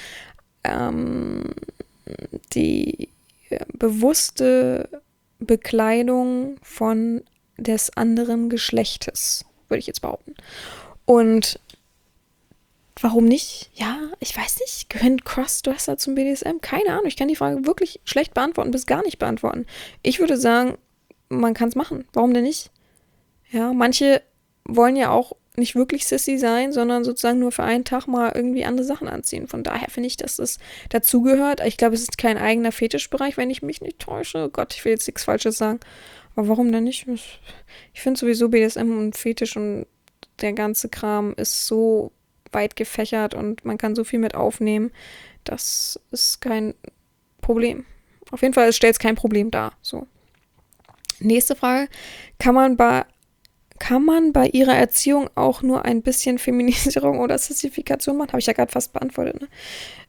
die bewusste Bekleidung von des anderen Geschlechtes, würde ich jetzt behaupten. Und warum nicht? Ja, ich weiß nicht. Gehören Crossdresser zum BDSM? Keine Ahnung. Ich kann die Frage wirklich schlecht beantworten bis gar nicht beantworten. Ich würde sagen, man kann es machen. Warum denn nicht? Ja, manche wollen ja auch nicht wirklich Sissy sein, sondern sozusagen nur für einen Tag mal irgendwie andere Sachen anziehen. Von daher finde ich, dass das dazugehört. Ich glaube, es ist kein eigener Fetischbereich, wenn ich mich nicht täusche. Oh Gott, ich will jetzt nichts Falsches sagen. Aber warum denn nicht? Ich finde sowieso BDSM und Fetisch und der ganze Kram ist so weit gefächert und man kann so viel mit aufnehmen. Das ist kein Problem. Auf jeden Fall stellt es kein Problem dar. So. Nächste Frage. Kann man bei ihrer Erziehung auch nur ein bisschen Feminisierung oder Sissifikation machen? Habe ich ja gerade fast beantwortet, ne?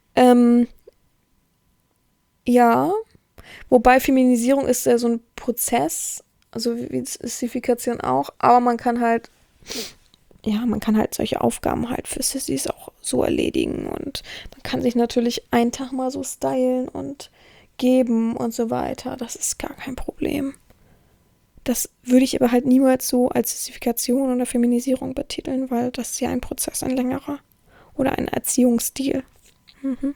Ja. Wobei Feminisierung ist ja so ein Prozess, also wie Sissifikation auch, aber man kann halt solche Aufgaben halt für Sissys auch so erledigen und man kann sich natürlich einen Tag mal so stylen und geben und so weiter. Das ist gar kein Problem. Das würde ich aber halt niemals so als Sissifikation oder Feminisierung betiteln, weil das ist ja ein Prozess, ein längerer oder ein Erziehungsstil. Mhm.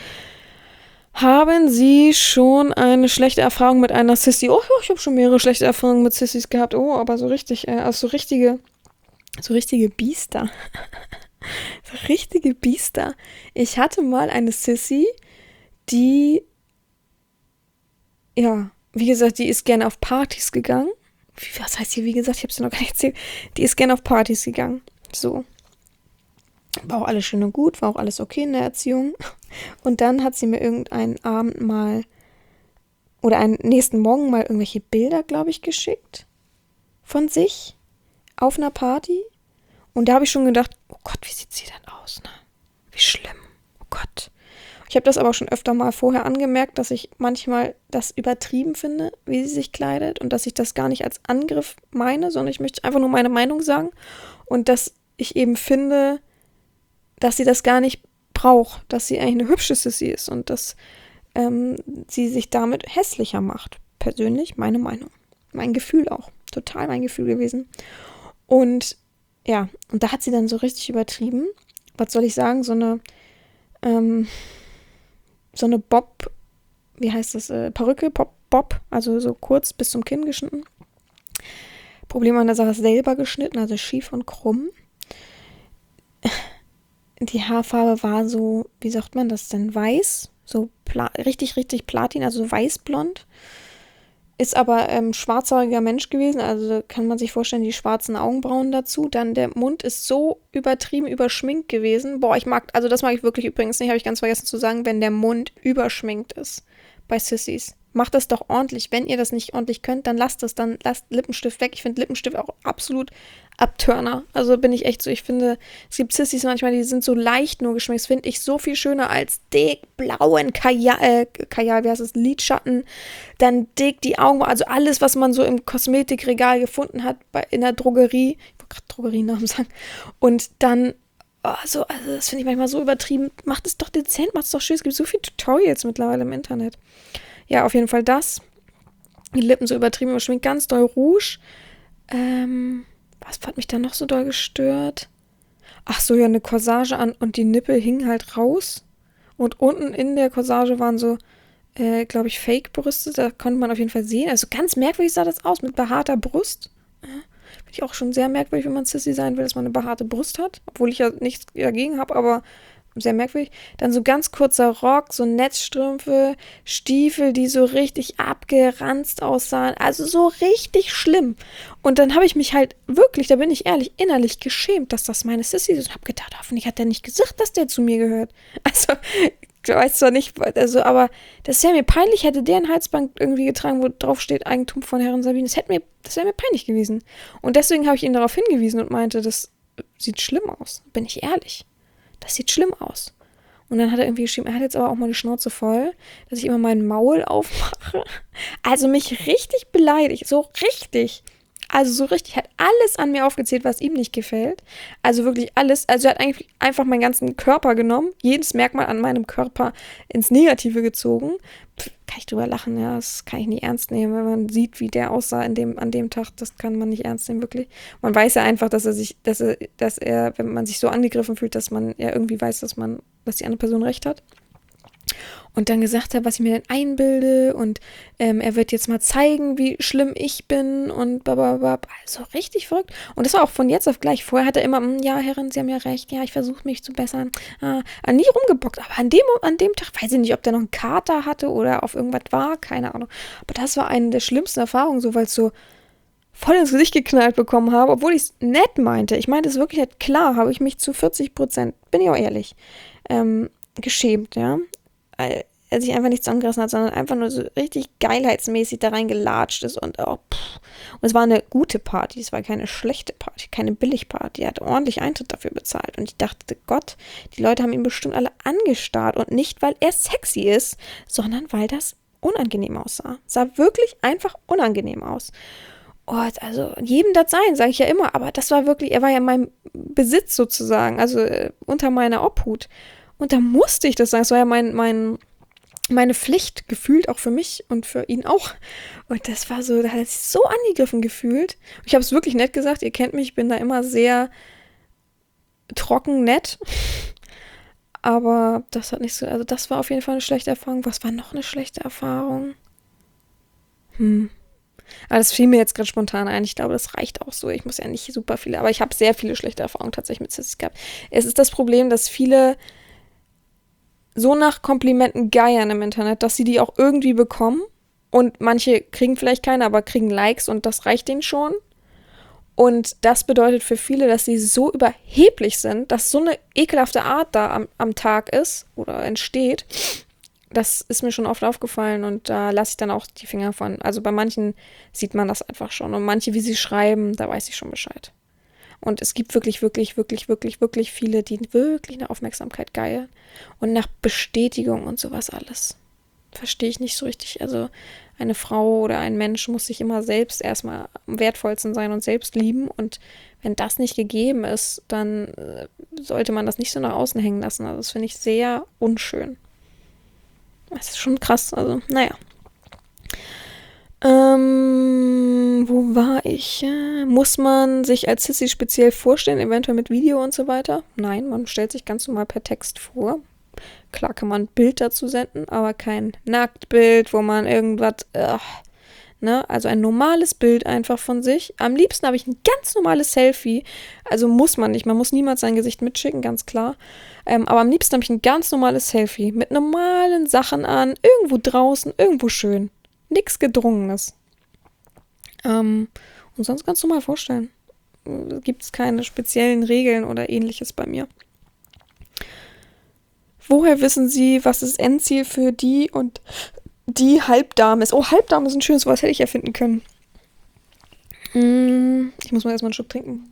Haben Sie schon eine schlechte Erfahrung mit einer Sissy? Oh, ich habe schon mehrere schlechte Erfahrungen mit Sissys gehabt. Oh, aber so richtig, so richtige Biester. So richtige Biester. Ich hatte mal eine Sissy, die, ja, wie gesagt, die ist gerne auf Partys gegangen. Was heißt hier, wie gesagt, ich habe es dir noch gar nicht erzählt. Die ist gerne auf Partys gegangen. So. War auch alles schön und gut, war auch alles okay in der Erziehung. Und dann hat sie mir irgendeinen Abend mal oder einen nächsten Morgen mal irgendwelche Bilder, glaube ich, geschickt von sich auf einer Party. Und da habe ich schon gedacht, oh Gott, wie sieht sie denn aus, ne? Wie schlimm. Oh Gott. Ich habe das aber schon öfter mal vorher angemerkt, dass ich manchmal das übertrieben finde, wie sie sich kleidet und dass ich das gar nicht als Angriff meine, sondern ich möchte einfach nur meine Meinung sagen und dass ich eben finde, dass sie das gar nicht braucht, dass sie eigentlich eine hübsche Sissy ist und dass sie sich damit hässlicher macht. Persönlich meine Meinung. Mein Gefühl auch. Total mein Gefühl gewesen. Und ja, und da hat sie dann so richtig übertrieben. Was soll ich sagen? So eine Bob, wie heißt das? Perücke, Bob, also so kurz bis zum Kinn geschnitten. Problem an der Sache ist selber geschnitten, also schief und krumm. Die Haarfarbe war so, wie sagt man das denn, weiß, so richtig, richtig Platin, also so weißblond. Ist aber schwarzhaariger Mensch gewesen, also kann man sich vorstellen, die schwarzen Augenbrauen dazu. Dann der Mund ist so übertrieben überschminkt gewesen. Boah, das mag ich wirklich übrigens nicht, habe ich ganz vergessen zu sagen, wenn der Mund überschminkt ist bei Sissies. Macht das doch ordentlich. Wenn ihr das nicht ordentlich könnt, dann lasst Lippenstift weg. Ich finde Lippenstift auch absolut Abturner. Also bin ich echt so, ich finde, es gibt Sissies manchmal, die sind so leicht nur geschminkt. Das finde ich so viel schöner als dick blauen Kajal, wie heißt das, Lidschatten. Dann dick die Augen, also alles, was man so im Kosmetikregal gefunden hat, in der Drogerie. Ich wollte gerade Drogerienamen sagen. Und dann also das finde ich manchmal so übertrieben. Macht es doch dezent, macht es doch schön. Es gibt so viele Tutorials mittlerweile im Internet. Ja, auf jeden Fall das. Die Lippen so übertrieben überschminkt, ganz doll Rouge. Was hat mich da noch so doll gestört? Ach so, ja, eine Corsage an und die Nippel hingen halt raus. Und unten in der Corsage waren so, glaube ich, Fake-Brüste. Da konnte man auf jeden Fall sehen. Also ganz merkwürdig sah das aus, mit behaarter Brust. Finde ich auch schon sehr merkwürdig, wenn man Sissy sein will, dass man eine behaarte Brust hat. Obwohl ich ja nichts dagegen habe, aber sehr merkwürdig. Dann so ganz kurzer Rock, so Netzstrümpfe, Stiefel, die so richtig abgeranzt aussahen. Also so richtig schlimm. Und dann habe ich mich halt wirklich, da bin ich ehrlich, innerlich geschämt, dass das meine Sissy ist. Und habe gedacht, hoffentlich hat der nicht gesagt, dass der zu mir gehört. Also, ich weiß zwar nicht, also, aber das wäre mir peinlich, hätte der ein Halsband irgendwie getragen, wo drauf steht, Eigentum von Herren Sabine. Das wäre mir peinlich gewesen. Und deswegen habe ich ihn darauf hingewiesen und meinte, das sieht schlimm aus. Bin ich ehrlich. Das sieht schlimm aus. Und dann hat er irgendwie geschrieben, er hat jetzt aber auch mal die Schnauze voll, dass ich immer mein Maul aufmache. Also mich richtig beleidigt. So richtig. Also so richtig. Hat alles an mir aufgezählt, was ihm nicht gefällt. Also wirklich alles. Also er hat eigentlich einfach meinen ganzen Körper genommen. Jedes Merkmal an meinem Körper ins Negative gezogen. Kann ich drüber lachen, ja. Das kann ich nicht ernst nehmen, wenn man sieht, wie der aussah an dem Tag. Das kann man nicht ernst nehmen, wirklich. Man weiß ja einfach, dass er, wenn man sich so angegriffen fühlt, dass man ja irgendwie weiß, dass die andere Person recht hat. und dann gesagt hat, was ich mir denn einbilde und er wird jetzt mal zeigen, wie schlimm ich bin und blablabla. Also richtig verrückt. Und das war auch von jetzt auf gleich. Vorher hat er immer, ja, Herrin, Sie haben ja recht, ja, ich versuche mich zu bessern. Nie rumgebockt, aber an dem Tag, weiß ich nicht, ob der noch einen Kater hatte oder auf irgendwas war, keine Ahnung. Aber das war eine der schlimmsten Erfahrungen, so, weil es so voll ins Gesicht geknallt bekommen habe, obwohl ich es nett meinte. Ich meinte es wirklich halt klar, habe ich mich zu 40%, bin ich auch ehrlich, geschämt, ja. Weil er sich einfach nichts angerissen hat, sondern einfach nur so richtig geilheitsmäßig da reingelatscht ist und auch, und es war eine gute Party, es war keine schlechte Party, keine Billigparty. Er hat ordentlich Eintritt dafür bezahlt und ich dachte, Gott, die Leute haben ihn bestimmt alle angestarrt und nicht, weil er sexy ist, sondern weil das unangenehm aussah. Sah wirklich einfach unangenehm aus. Oh, also jedem das sein, sage ich ja immer, aber das war wirklich, er war ja in meinem Besitz sozusagen, also unter meiner Obhut. Und da musste ich das sagen, es war ja meine Pflicht, gefühlt auch für mich und für ihn auch. Und das war so, da hat er sich so angegriffen gefühlt. Ich habe es wirklich nett gesagt, ihr kennt mich, ich bin da immer sehr trocken nett. Aber das hat nicht so, also das war auf jeden Fall eine schlechte Erfahrung. Was war noch eine schlechte Erfahrung? Aber das fiel mir jetzt gerade spontan ein. Ich glaube, das reicht auch so. Ich muss ja nicht super viele, aber ich habe sehr viele schlechte Erfahrungen tatsächlich mit Sissys gehabt. Es ist das Problem, dass viele so nach Komplimenten geiern im Internet, dass sie die auch irgendwie bekommen. Und manche kriegen vielleicht keine, aber kriegen Likes und das reicht ihnen schon. Und das bedeutet für viele, dass sie so überheblich sind, dass so eine ekelhafte Art da am Tag ist oder entsteht. Das ist mir schon oft aufgefallen und da lasse ich dann auch die Finger von. Also bei manchen sieht man das einfach schon. Und manche, wie sie schreiben, da weiß ich schon Bescheid. Und es gibt wirklich, wirklich, wirklich, wirklich, wirklich viele, die wirklich nach Aufmerksamkeit geiern. Und nach Bestätigung und sowas alles. Verstehe ich nicht so richtig. Also eine Frau oder ein Mensch muss sich immer selbst erstmal am wertvollsten sein und selbst lieben. Und wenn das nicht gegeben ist, dann sollte man das nicht so nach außen hängen lassen. Also das finde ich sehr unschön. Das ist schon krass, also, naja. Wo war ich? Muss man sich als Sissy speziell vorstellen, eventuell mit Video und so weiter? Nein, man stellt sich ganz normal per Text vor. Klar kann man ein Bild dazu senden, aber kein Nacktbild, wo man irgendwas, ne? Also ein normales Bild einfach von sich. Am liebsten habe ich ein ganz normales Selfie. Also muss man nicht. Man muss niemals sein Gesicht mitschicken, ganz klar. Aber am liebsten habe ich ein ganz normales Selfie mit normalen Sachen an. Irgendwo draußen, irgendwo schön. Nichts Gedrungenes. Und sonst kannst du mal vorstellen. Gibt es keine speziellen Regeln oder ähnliches bei mir. Woher wissen Sie, was das Endziel für die und die Halbdame ist? Oh, Halbdame ist ein schönes Wort, hätte ich erfinden können. Ich muss mal erstmal einen Schluck trinken.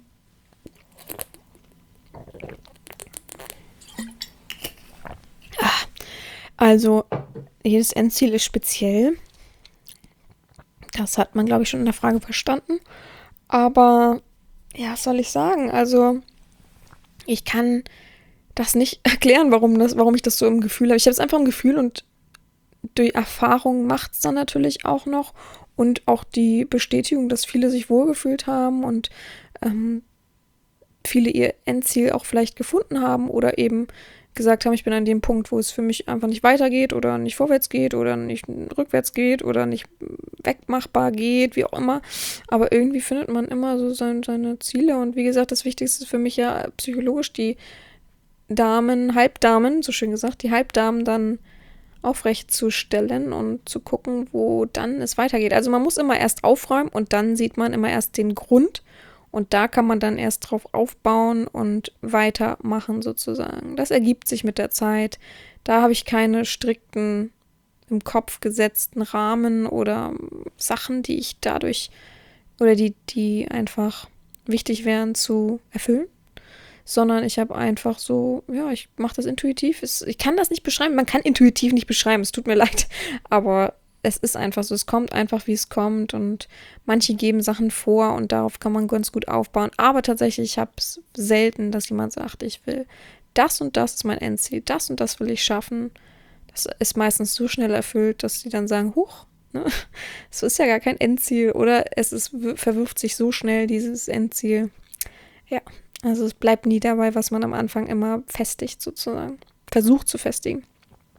Also, jedes Endziel ist speziell. Das hat man, glaube ich, schon in der Frage verstanden. Aber, ja, was soll ich sagen? Also, ich kann das nicht erklären, warum ich das so im Gefühl habe. Ich habe es einfach im Gefühl und die Erfahrung macht es dann natürlich auch noch. Und auch die Bestätigung, dass viele sich wohlgefühlt haben und viele ihr Endziel auch vielleicht gefunden haben oder eben gesagt haben, ich bin an dem Punkt, wo es für mich einfach nicht weitergeht oder nicht vorwärts geht oder nicht rückwärts geht oder nicht wegmachbar geht, wie auch immer. Aber irgendwie findet man immer so seine Ziele. Und wie gesagt, das Wichtigste ist für mich ja psychologisch die Damen, Halbdamen, so schön gesagt, die Halbdamen dann aufrecht zu stellen und zu gucken, wo dann es weitergeht. Also man muss immer erst aufräumen und dann sieht man immer erst den Grund und da kann man dann erst drauf aufbauen und weitermachen sozusagen. Das ergibt sich mit der Zeit. Da habe ich keine strikten im Kopf gesetzten Rahmen oder Sachen, die ich dadurch oder die einfach wichtig wären zu erfüllen. Sondern ich habe einfach so, ja, ich mache das intuitiv. Ich kann das nicht beschreiben. Man kann intuitiv nicht beschreiben, es tut mir leid. Aber es ist einfach so, es kommt einfach, wie es kommt. Und manche geben Sachen vor und darauf kann man ganz gut aufbauen. Aber tatsächlich, ich habe es selten, dass jemand sagt, ich will das und das ist mein Endziel, das und das will ich schaffen. Das ist meistens so schnell erfüllt, dass sie dann sagen, huch, ne? Es ist ja gar kein Endziel. Oder verwirft sich so schnell dieses Endziel. Ja. Also es bleibt nie dabei, was man am Anfang immer festigt sozusagen. Versucht zu festigen.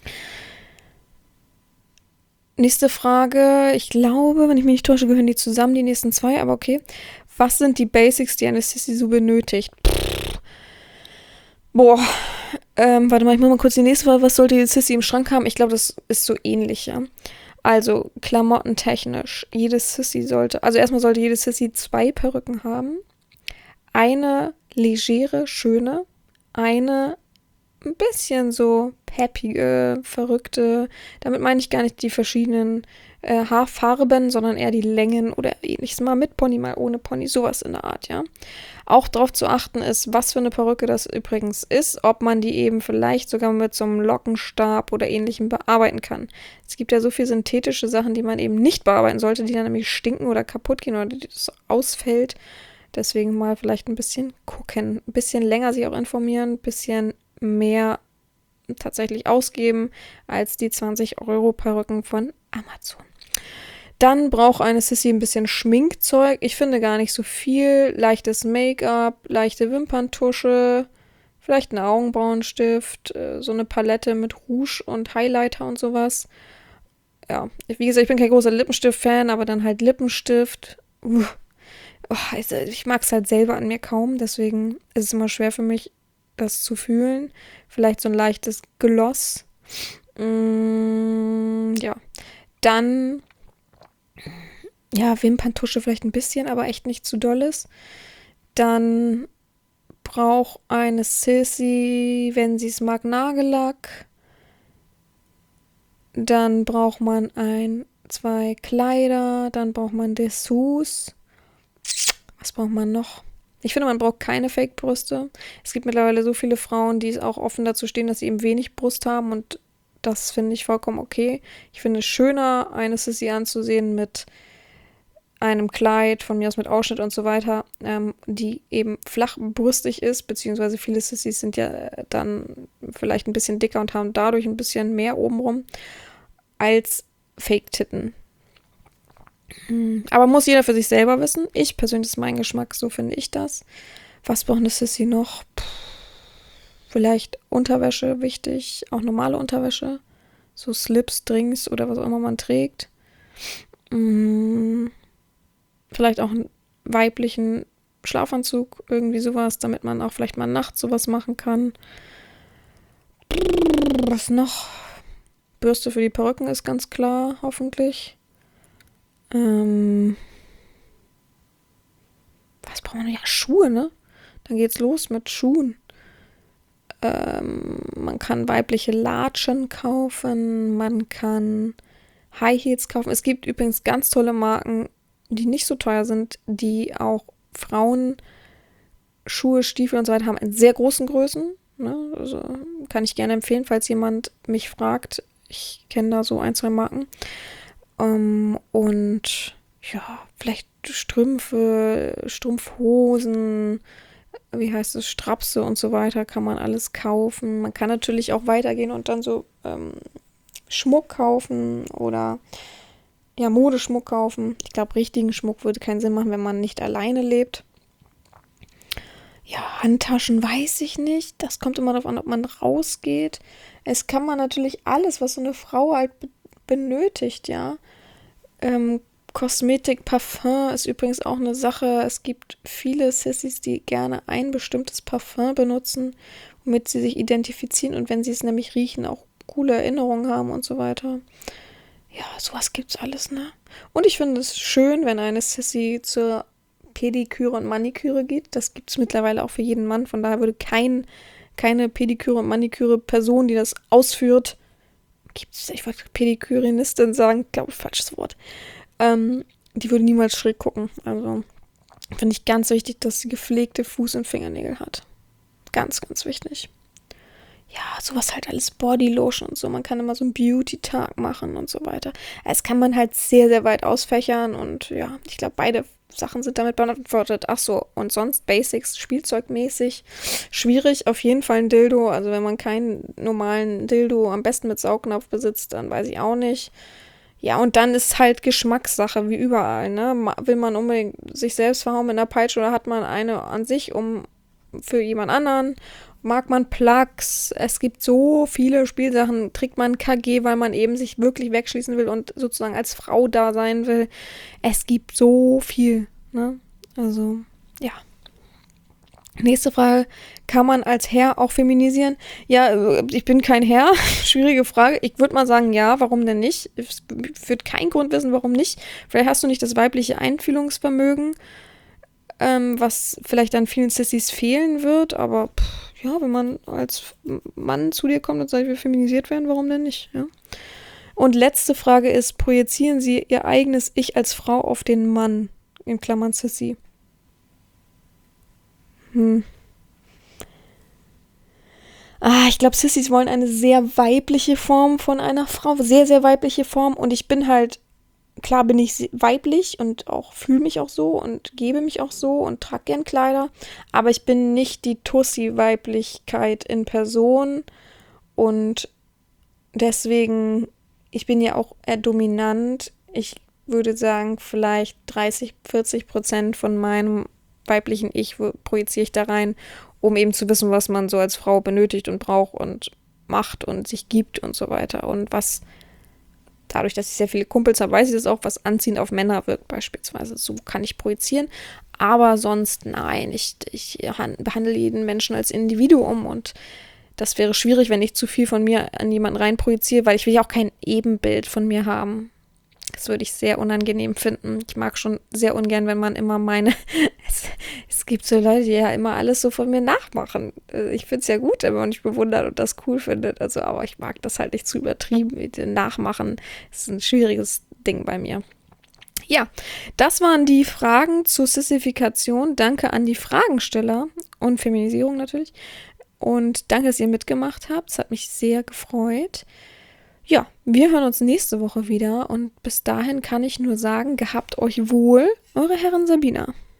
Nächste Frage. Ich glaube, wenn ich mich nicht täusche, gehören die zusammen, die nächsten zwei, aber okay. Was sind die Basics, die eine Sissy so benötigt? Boah. Warte mal, ich muss mal kurz die nächste Frage. Was sollte die Sissy im Schrank haben? Ich glaube, das ist so ähnlich, ja. Also, klamottentechnisch. Jede Sissy sollte, also erstmal sollte jede Sissy 2 Perücken haben. Eine legere, schöne. Eine ein bisschen so peppige, verrückte. Damit meine ich gar nicht die verschiedenen Haarfarben, sondern eher die Längen oder ähnliches. Mal mit Pony, mal ohne Pony, sowas in der Art, ja. Auch darauf zu achten ist, was für eine Perücke das übrigens ist, ob man die eben vielleicht sogar mit so einem Lockenstab oder ähnlichem bearbeiten kann. Es gibt ja so viele synthetische Sachen, die man eben nicht bearbeiten sollte, die dann nämlich stinken oder kaputt gehen oder das ausfällt. Deswegen mal vielleicht ein bisschen gucken, ein bisschen länger sich auch informieren, ein bisschen mehr tatsächlich ausgeben als die 20 € Perücken von Amazon. Dann braucht eine Sissy ein bisschen Schminkzeug. Ich finde gar nicht so viel. Leichtes Make-up, leichte Wimperntusche, vielleicht einen Augenbrauenstift, so eine Palette mit Rouge und Highlighter und sowas. Ja, wie gesagt, ich bin kein großer Lippenstift-Fan, aber dann halt Lippenstift. Also ich mag es halt selber an mir kaum, deswegen ist es immer schwer für mich, das zu fühlen. Vielleicht so ein leichtes Gloss. Ja. Dann, ja, Wimperntusche vielleicht ein bisschen, aber echt nicht zu dolles. Dann braucht eine Sissy, wenn sie es mag, Nagellack. Dann braucht man zwei Kleider. Dann braucht man Dessous. Was braucht man noch? Ich finde, man braucht keine Fake-Brüste. Es gibt mittlerweile so viele Frauen, die auch offen dazu stehen, dass sie eben wenig Brust haben und das finde ich vollkommen okay. Ich finde es schöner, eine Sissy anzusehen mit einem Kleid, von mir aus mit Ausschnitt und so weiter, die eben flachbrüstig ist, beziehungsweise viele Sissys sind ja dann vielleicht ein bisschen dicker und haben dadurch ein bisschen mehr obenrum als Fake-Titten. Aber muss jeder für sich selber wissen. Ich persönlich, das ist mein Geschmack, so finde ich das. Was braucht eine Sissy noch? Vielleicht Unterwäsche, wichtig. Auch normale Unterwäsche. So Slips, Drinks oder was auch immer man trägt. Vielleicht auch einen weiblichen Schlafanzug, irgendwie sowas, damit man auch vielleicht mal nachts sowas machen kann. Was noch? Bürste für die Perücken ist ganz klar, hoffentlich. Was braucht man? Ja, Schuhe, ne? Dann geht's los mit Schuhen. Man kann weibliche Latschen kaufen, man kann High Heels kaufen. Es gibt übrigens ganz tolle Marken, die nicht so teuer sind, die auch Frauen Schuhe, Stiefel und so weiter haben in sehr großen Größen. Ne? Also kann ich gerne empfehlen, falls jemand mich fragt. Ich kenne da so ein, zwei Marken. Und ja, vielleicht Strümpfe, Strumpfhosen, wie heißt es, Strapse und so weiter, kann man alles kaufen. Man kann natürlich auch weitergehen und dann so Schmuck kaufen oder ja, Modeschmuck kaufen. Ich glaube, richtigen Schmuck würde keinen Sinn machen, wenn man nicht alleine lebt. Ja, Handtaschen weiß ich nicht. Das kommt immer darauf an, ob man rausgeht. Es kann man natürlich alles, was so eine Frau halt benötigt, ja. Kosmetik, Parfum ist übrigens auch eine Sache. Es gibt viele Sissys, die gerne ein bestimmtes Parfum benutzen, womit sie sich identifizieren und wenn sie es nämlich riechen, auch coole Erinnerungen haben und so weiter. Ja, sowas gibt's alles, ne? Und ich finde es schön, wenn eine Sissy zur Pediküre und Maniküre geht. Das gibt's mittlerweile auch für jeden Mann. Von daher würde keine Pediküre und Maniküre Person, die das ausführt, ich wollte Pedikürinistin sagen, glaube ich, falsches Wort. Die würde niemals schräg gucken. Also finde ich ganz wichtig, dass sie gepflegte Fuß- und Fingernägel hat. Ganz, ganz wichtig. Ja, sowas halt alles Bodylotion und so. Man kann immer so einen Beauty-Tag machen und so weiter. Das kann man halt sehr, sehr weit ausfächern und ja, ich glaube, beide Sachen sind damit beantwortet. Ach so, und sonst Basics, spielzeugmäßig. Schwierig, auf jeden Fall ein Dildo. Also wenn man keinen normalen Dildo am besten mit Saugnapf besitzt, dann weiß ich auch nicht. Ja, und dann ist halt Geschmackssache, wie überall, ne? Will man unbedingt sich selbst verhauen mit einer Peitsche oder hat man eine an sich für jemand anderen? mag man Plugs, es gibt so viele Spielsachen, trägt man KG, weil man eben sich wirklich wegschließen will und sozusagen als Frau da sein will. Es gibt so viel, ne? Also, ja. Nächste Frage, kann man als Herr auch feminisieren? Ja, ich bin kein Herr, schwierige Frage. Ich würde mal sagen, ja, warum denn nicht? Ich würde keinen Grund wissen, warum nicht. Vielleicht hast du nicht das weibliche Einfühlungsvermögen, was vielleicht an vielen Sissys fehlen wird, aber ja, wenn man als Mann zu dir kommt und sagt, wir feminisiert werden, warum denn nicht? Ja. Und letzte Frage ist, projizieren Sie Ihr eigenes Ich als Frau auf den Mann, in Klammern Sissy? Ich glaube, Sissys wollen eine sehr weibliche Form von einer Frau, sehr, sehr weibliche Form und ich bin halt, klar bin ich weiblich und auch fühle mich auch so und gebe mich auch so und trage gern Kleider, aber ich bin nicht die Tussi-Weiblichkeit in Person und deswegen, ich bin ja auch eher dominant. Ich würde sagen, vielleicht 30-40% von meinem weiblichen Ich projiziere ich da rein, um eben zu wissen, was man so als Frau benötigt und braucht und macht und sich gibt und so weiter. Und was, dadurch, dass ich sehr viele Kumpels habe, weiß ich das auch, was anziehend auf Männer wirkt beispielsweise. So kann ich projizieren. Aber sonst nein, ich behandle jeden Menschen als Individuum und das wäre schwierig, wenn ich zu viel von mir an jemanden reinprojiziere, weil ich will ja auch kein Ebenbild von mir haben. Das würde ich sehr unangenehm finden. Ich mag schon sehr ungern, wenn man immer es gibt so Leute, die ja immer alles so von mir nachmachen. Ich finde es ja gut, wenn man mich bewundert und das cool findet. Also, aber ich mag das halt nicht zu übertrieben. Mit dem Nachmachen ist ein schwieriges Ding bei mir. Ja, das waren die Fragen zur Sissifikation. Danke an die Fragensteller und Feminisierung natürlich. Und danke, dass ihr mitgemacht habt. Es hat mich sehr gefreut. Ja, wir hören uns nächste Woche wieder und bis dahin kann ich nur sagen, gehabt euch wohl, eure Herren Sabina.